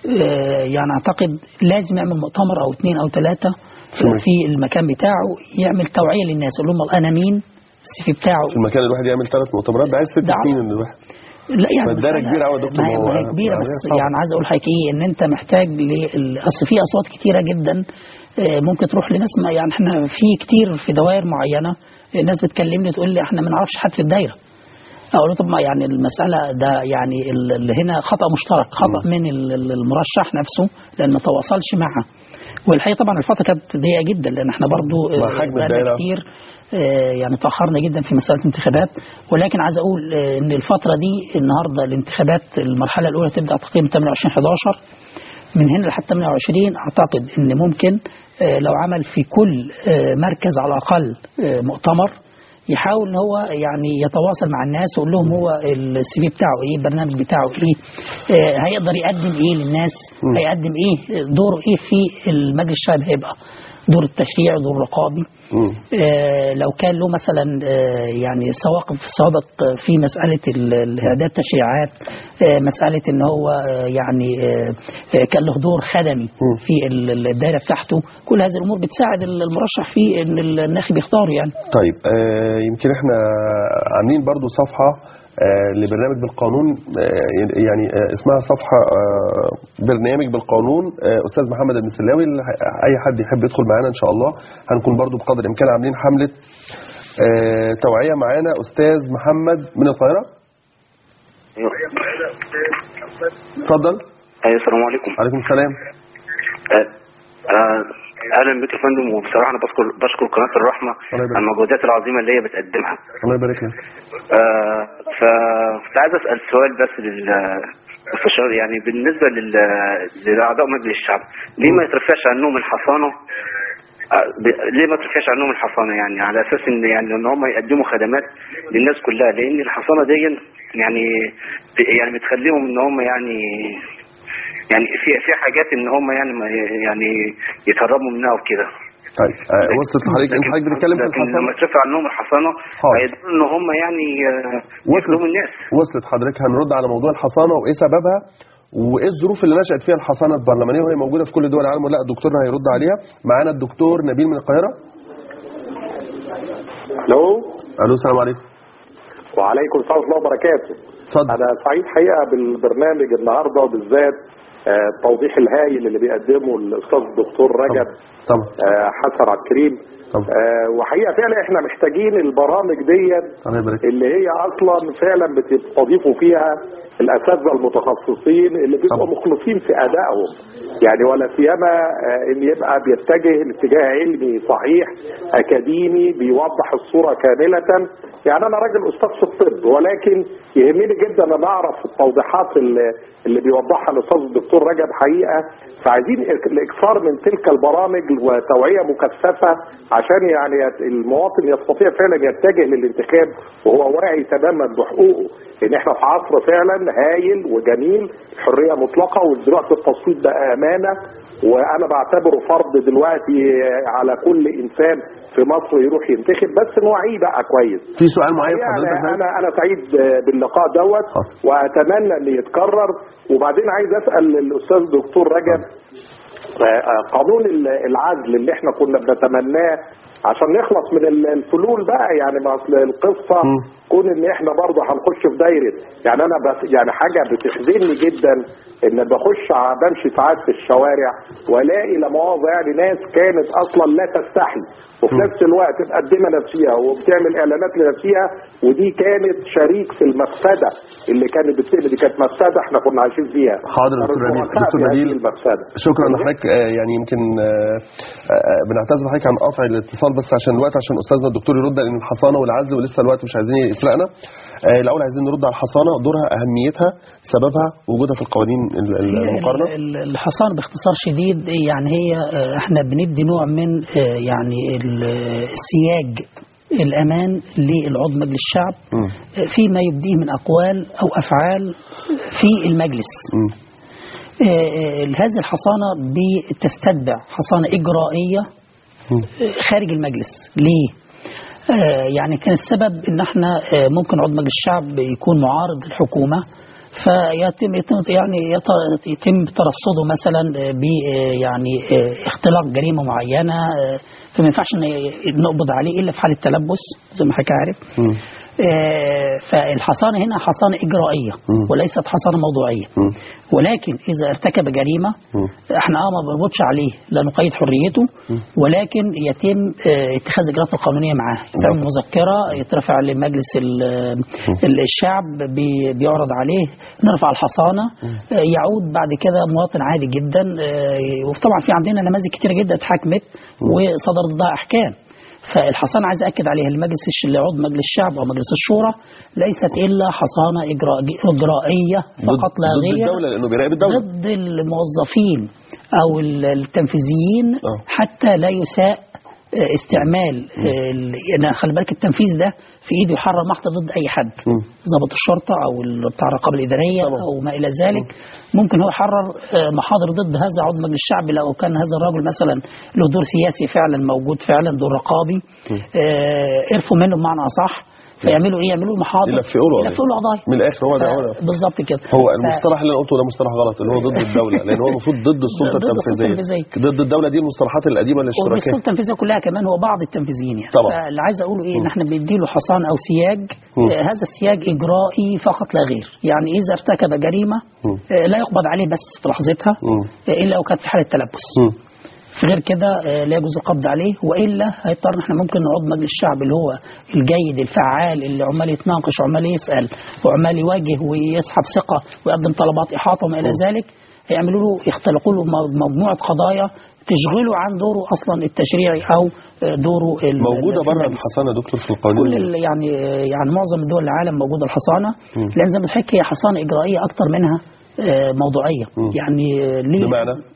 يعني أعتقد لازم يعمل مؤتمر أو 2 أو 3 في المكان بتاعه، يعمل توعية للناس، يقول لهم أنا مين، السي في بتاعه. في المكان الواحد يعمل 3 مؤتمرات، ده عايز 6 سنين من الواحد. لا يعني الدايره كبيره قوي يا دكتور. ما هي كبيره، بس يعني عايز اقول لحضرتك ايه، ان انت محتاج اصل في اصوات كتيره جدا ممكن تروح لناس، ما يعني احنا في كتير في دوائر معينه الناس بتكلمني تقول لي احنا ما نعرفش حد في الدايره. اقول له طب ما يعني المساله ده يعني اللي هنا خطا مشترك، خطا من المرشح نفسه لان ما تواصلش معها. والحقيقه طبعا الفتره كانت ضيقه جدا لان احنا برضو بقالنا كتير يعني تاخرنا جدا في مساله الانتخابات. ولكن عايز اقول ان الفتره دي النهارده الانتخابات المرحله الاولى تبدا تقييم 28/11، من هنا لحد 28 اعتقد ان ممكن لو عمل في كل مركز على الاقل مؤتمر، يحاول ان هو يعني يتواصل مع الناس ويقول لهم هو السي في بتاعه ايه، البرنامج بتاعه ايه، هيقدر يقدم ايه للناس، هيقدم ايه، دوره ايه في المجلس الشعبي، هيبقى دور التشريع، دور الرقابي. لو كان له مثلا يعني سابق في مسألة إعداد تشريعات، مسألة ان هو يعني كان له دور خدمي في الدائرة بتاعته، كل هذه الأمور بتساعد المرشح في ان الناخب يختار يعني. طيب يمكن احنا عاملين برضو صفحة لبرنامج بالقانون، يعني اسمها صفحة برنامج بالقانون أستاذ محمد المسلاوي، أي حد يحب يدخل معانا إن شاء الله هنكون برضو بقدر الإمكان عاملين حملة توعية. معانا أستاذ محمد من القاهرة. اتفضل. أيوة السلام عليكم. عليكم السلام. اهلا بك يا فندم، وبصراحه انا بشكر قناه الرحمه على المجهودات العظيمه اللي هي بتقدمها. الله يبارك لك. فكنت عايز اسال سؤال بس للمستشار، يعني بالنسبه لاعضاء مجلس الشعب، ليه ما يترفعش عنهم الحصانه؟ ليه ما ترفعش عنهم الحصانه؟ يعني على اساس ان يعني ان هم يقدموا خدمات للناس كلها، لان الحصانه دي يعني بتخليهم ان هم يعني في حاجات ان هم يعني يتهربوا منها وكده. طيب وصلت لحضرتك، انت حضرتك بتتكلم في الحصانه، لما ترفع عنهم الحصانه هيقدروا ان هم يعني يخدموا الناس. وصلت حضرتك. هنرد على موضوع الحصانه وايه سببها وايه الظروف اللي نشأت فيها الحصانه البرلمانيه، وهي موجوده في كل دول العالم ولا لا. دكتورنا هيرد عليها. معانا الدكتور نبيل من القاهره. الو السلام عليكم. وعليكم السلام ورحمه الله وبركاته. اتفضل. انا سعيد حقيقه بالبرنامج النهارده، وبالذات التوضيح الهائل اللي بيقدمه الاستاذ الدكتور رجب حسن عبد الكريم. وحقيقه فعلا احنا محتاجين البرامج دي اللي هي اصلا فعلا بتستضيفوا فيها الاساتذه المتخصصين اللي بيبقوا مخلصين في ادائهم، يعني ولا سيما ان يبقى بيتجه لاتجاه علمي صحيح اكاديمي بيوضح الصوره كامله. يعني انا راجل استاذ في الطب، ولكن يهمني جدا ان اعرف التوضيحات اللي بيوضحها الاستاذ الدكتور رجب حقيقه. فعايزين الاكثار من تلك البرامج وتوعيه مكثفه عشان يعني المواطن يستطيع فعلا يتجه للانتخاب وهو واعي تماما بحقوقه، ان احنا في عصر فعلا هايل وجميل، حريه مطلقه، ودلوقتي التصويت بقى امانه، وانا بعتبره فرض دلوقتي على كل انسان في مصر يروح ينتخب، بس نوعيه بقى كويس. في سؤال معين حضرتك؟ انا سعيد باللقاء دوت واتمنى ان يتكرر. وبعدين عايز اسال الاستاذ الدكتور رجب، قانون العزل اللي احنا كنا بنتمناه عشان نخلص من الفلول بقى، يعني ما اصل القصه كون ان احنا برضه هنخش في دايره، يعني انا بس يعني حاجه بتخزني جدا ان بمشي ساعات في الشوارع والاقي لا مؤاخذه يعني ناس كانت اصلا لا تستحي وفي نفس الوقت مقدمه نفسها وبتعمل اعلانات لنفسها، ودي كانت شريك في المفسده اللي كانت بتتم، دي كانت مفسده احنا كنا عايشين فيها. حاضر دكتور نبيل، شكرا لحضرتك. يعني يمكن بنعتذر لحضرتك عن قطع الاتصال بس عشان الوقت، عشان استاذنا الدكتور يرد لان الحصانه والعزل ولسه الوقت مش عايزين يسرقنا. الاول عايزين نرد على الحصانه، دورها، اهميتها، سببها، وجودها في القوانين المقارنه. الحصانه باختصار شديد يعني هي احنا بندي نوع من يعني السياج الامان للعضو مجلس الشعب فيما يبديه من اقوال او افعال في المجلس. هذه الحصانه بتستتبع حصانه اجرائيه خارج المجلس. ليه؟ يعني كان السبب ان احنا ممكن عضو مجلس الشعب يكون معارض للحكومه يتم ترصده مثلا ب يعني اختلاق جريمه معينه، فما ينفعش نقبض عليه الا في حاله تلبس زي ما حضرتك عارف. فالحصانه هنا حصانه اجرائيه وليست حصانه موضوعيه. ولكن اذا ارتكب جريمه احنا ما بنربطش عليه، لا نقيد حريته، ولكن يتم اتخاذ الاجراءات القانونيه معاه. تعمل مذكره، يترفع لمجلس الشعب، بيعرض عليه، نرفع الحصانه، يعود بعد كده مواطن عادي جدا. وطبعا في عندنا نماذج كتيره جدا اتحاكمت وصدر ضدها احكام. فالحصانه عايز اكد عليها المجلس اللي عضو مجلس الشعب او مجلس الشورى ليست الا حصانه اجرائيه فقط لا غير، ضد الدوله لانه بيراقب الدوله، ضد الموظفين او التنفيذيين حتى لا يساء استعمال. خلي بالك التنفيذ ده في ايده يحرر محضر ضد اي حد، ضابط الشرطه او بتاع الرقابه الاداريه او ما الى ذلك. ممكن هو يحرر محاضر ضد هذا عضو مجلس الشعب لو كان هذا الرجل مثلا له دور سياسي فعلا موجود، فعلا دور رقابي، قرفوا منه بمعنى اصح، فيعملوا ايه؟ يعملوا محاضر، يلفقوا له قضايا من الاخر. هو ده بالظبط كده. هو المصطلح اللي انا قلته ده مصطلح غلط، اللي هو ضد الدوله، لان هو المفروض ضد السلطه التنفيذيه. ضد الدوله دي المصطلحات القديمه الاشتراكيه، والسلطه التنفيذيه كلها كمان هو بعض التنفيذيين يعني. طبعا. فاللي عايز اقوله ايه؟ ان احنا بنديله حصان او سياج، هذا السياج اجرائي فقط لا غير. يعني اذا ارتكب جريمه لا يقبض عليه بس في لحظتها الا لو كانت في حاله تلبس. في غير كده لا يجوز القبض عليه، والا هيضطر احنا ممكن نقعد مجلس الشعب اللي هو الجيد الفعال اللي عمال يتناقش وعمال يسال وعمال يواجه ويسحب ثقه ويقدم طلبات احاطه وما الى ذلك، هيعملوا له يختلقوا له مجموعه قضايا تشغله عن دوره اصلا التشريعي او دوره موجوده بره الحصانه دكتور في القانون. كل يعني معظم دول العالم موجوده الحصانه، لان زي ما بتحكي هي حصانه اجرائيه اكتر منها موضوعيه. يعني ليه؟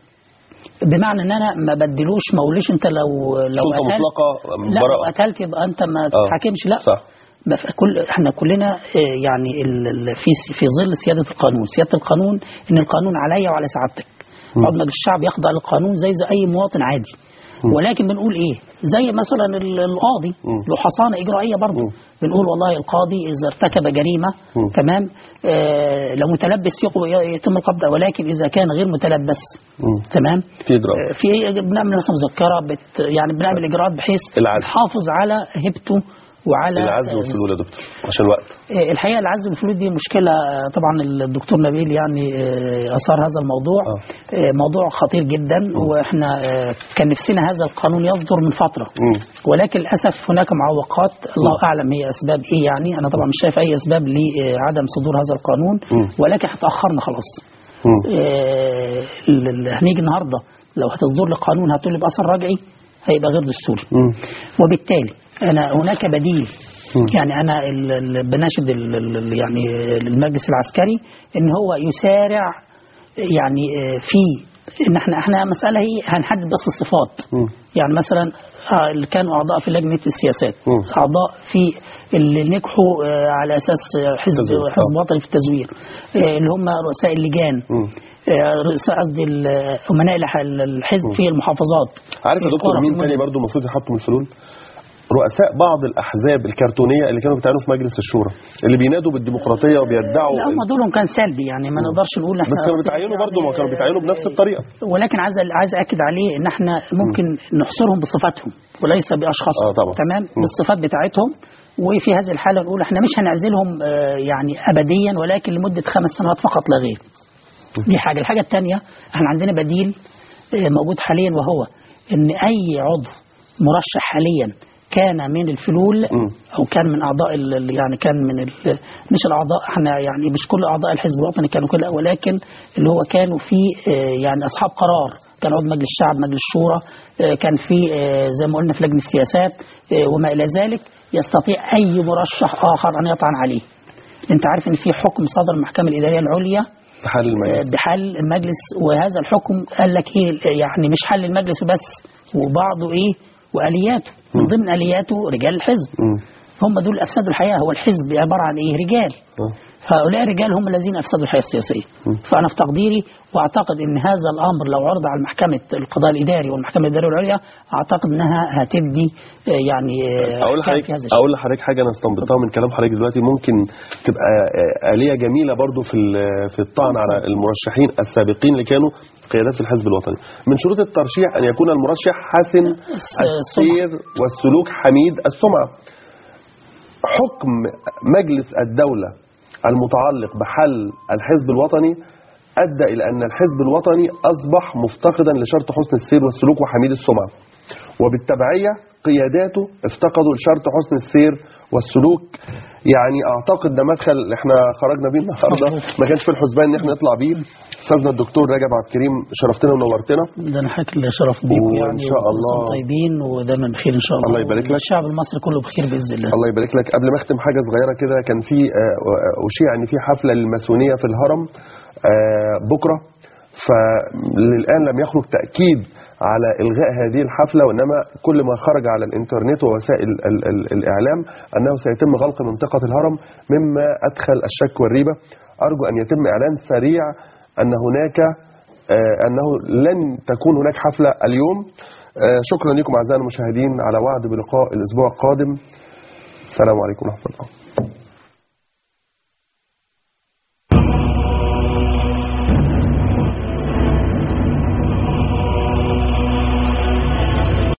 بمعنى ان انا ما بدلوش، ما اقوليش انت لو قتلت لا لو قتلت يبقى انت ما تتحاكمش، لا صح. احنا كلنا يعني في ظل سياده القانون. سياده القانون ان القانون عليا وعلى سعادتك. عضو مجلس الشعب يخضع للقانون زي اي مواطن عادي. ولكن بنقول ايه؟ زي مثلا القاضي له حصانه اجرائيه برضه. بنقول والله القاضي اذا ارتكب جريمه تمام، لو متلبس يتم القبض، ولكن اذا كان غير متلبس تمام في بنعمل مثلا مذكره يعني بنعمل اجراءات بحيث نحافظ على هيبته وعلى العزل والفلول يا دكتور عشان الوقت. الحقيقه العزل والفلول دي مشكله طبعا. الدكتور نبيل يعني اثار هذا الموضوع، موضوع خطير جدا، واحنا كان نفسنا هذا القانون يصدر من فتره، ولكن للاسف هناك معوقات الله اعلم هي اسباب ايه. يعني انا طبعا مش شايف اي اسباب لعدم صدور هذا القانون، ولكن اتاخرنا خلاص. هنيجي النهارده لو هتصدر لي قانون هتقول لي باثر رجعي هيبقى غير دستوري، وبالتالي هناك بديل. يعني انا بناشد يعني المجلس العسكري ان هو يسارع يعني في ان احنا مساله هي هنحدد بس الصفات. يعني مثلا اللي كانوا اعضاء في لجنه السياسات، اعضاء في اللي نجحوا على اساس حزب وطني في التزوير، اللي هم رؤساء اللجان، قصدي امناء الحزب في المحافظات. عارف يا دكتور مين تاني برضو المفروض يحطوا من الفلول؟ رؤساء بعض الاحزاب الكرتونيه اللي كانوا بيتعينوا في مجلس الشورى، اللي بينادوا بالديمقراطيه وبيدعوا. لا هم دولهم كان سلبي، يعني ما نقدرش نقول احنا بس كانوا بيتعينوا برضو، ما كانوا بيتعينوا بنفس الطريقه. ولكن عايز اكد عليه ان احنا ممكن نحصرهم بصفاتهم وليس باشخاصهم. طبعا. تمام. بالصفات بتاعتهم. وفي هذه الحاله نقول احنا مش هنعزلهم يعني ابديا، ولكن لمده 5 سنوات فقط لا غير. دي حاجه. الحاجه الثانيه احنا عندنا بديل موجود حاليا، وهو ان اي عضو مرشح حاليا كان من الفلول او كان من اعضاء يعني كان من مش الاعضاء، احنا يعني مش كل اعضاء الحزب الوطني كانوا كده، ولكن اللي هو كانوا في يعني اصحاب قرار، كان عضو مجلس الشعب، مجلس الشورى، كان في زي ما قلنا في لجنه السياسات وما الى ذلك، يستطيع اي مرشح اخر ان يطعن عليه. انت عارف ان في حكم صدر المحكمه الاداريه العليا بحل المجلس، وهذا الحكم قال لك ايه؟ يعني مش حل المجلس بس، وبعضه ايه؟ والياته. من ضمن الياته رجال الحزب. هم دول أفسدوا الحياة. هو الحزب عبارة عن إيه؟ رجال. هؤلاء الرجال هم الذين أفسدوا الحياة السياسية. فأنا في تقديري وأعتقد أن هذا الأمر لو عرض على محكمة القضاء الإداري والمحكمة الإدارية العليا أعتقد أنها هتبدي يعني أقول لحضرتك حاجة أنا استنبطها من كلام حضرتك دلوقتي، ممكن تبقى آلية جميلة برضو في الطعن على المرشحين السابقين اللي كانوا قيادات في الحزب الوطني. من شروط الترشيح أن يكون المرشح حسن السير والسلوك حميد السمعة. حكم مجلس الدولة المتعلق بحل الحزب الوطني أدى إلى أن الحزب الوطني أصبح مفتقدا لشرط حسن السير والسلوك وحميد السمعة، وبالتبعية قياداته افتقدوا لشرط حسن السير والسلوك. يعني أعتقد ده مدخل احنا خرجنا بيه النهارده ما كانش في الحسبان ان احنا نطلع بيه. استاذنا الدكتور رجب عبد الكريم شرفتنا ونورتنا. ده انا حاجه اللي شرف بيكم يعني، وان شاء الله طيبين ودايما بخير ان شاء الله. الله يبارك لك. الشعب المصري كله بخير باذن الله. الله يبارك لك. قبل ما اختم حاجه صغيره كده، كان في اشيع ان في حفله للماسونيه في الهرم بكره، فللان لم يخرج تاكيد على إلغاء هذه الحفلة، وإنما كل ما خرج على الإنترنت ووسائل الإعلام أنه سيتم غلق منطقة الهرم، مما أدخل الشك والريبة. أرجو أن يتم إعلان سريع أن هناك أنه لن تكون هناك حفلة اليوم. شكرا لكم أعزائنا المشاهدين، على وعد بلقاء الأسبوع القادم. السلام عليكم ورحمة الله.